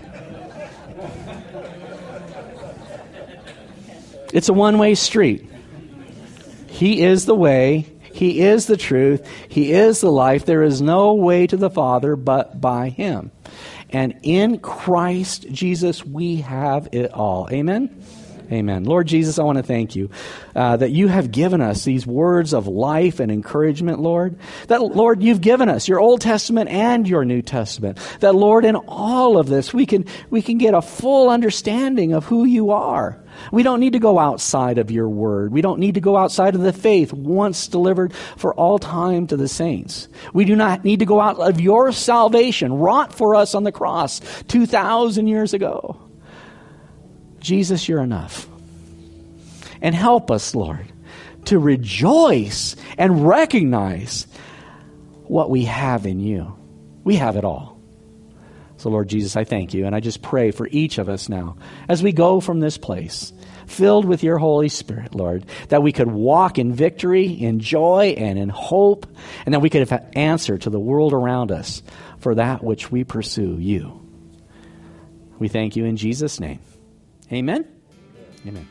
It's a one-way street. He is the way. He is the truth. He is the life. There is no way to the Father but by Him. And in Christ Jesus, we have it all. Amen? Amen. Lord Jesus, I want to thank you that you have given us these words of life and encouragement, Lord. That, Lord, you've given us your Old Testament and your New Testament. That, Lord, in all of this, we can get a full understanding of who you are. We don't need to go outside of your word. We don't need to go outside of the faith once delivered for all time to the saints. We do not need to go out of your salvation wrought for us on the cross 2,000 years ago. Jesus, you're enough. And help us, Lord, to rejoice and recognize what we have in you. We have it all. So, Lord Jesus, I thank you, and I just pray for each of us now as we go from this place, filled with your Holy Spirit, Lord, that we could walk in victory, in joy, and in hope, and that we could have answer to the world around us for that which we pursue, you. We thank you in Jesus' name. Amen? Amen.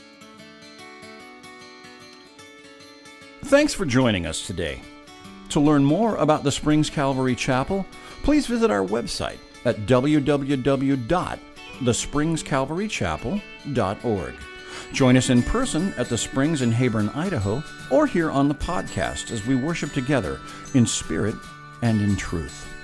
Thanks for joining us today. To learn more about the Springs Calvary Chapel, please visit our website at www.thespringscalvarychapel.org. Join us in person at the Springs in Heyburn, Idaho, or here on the podcast as we worship together in spirit and in truth.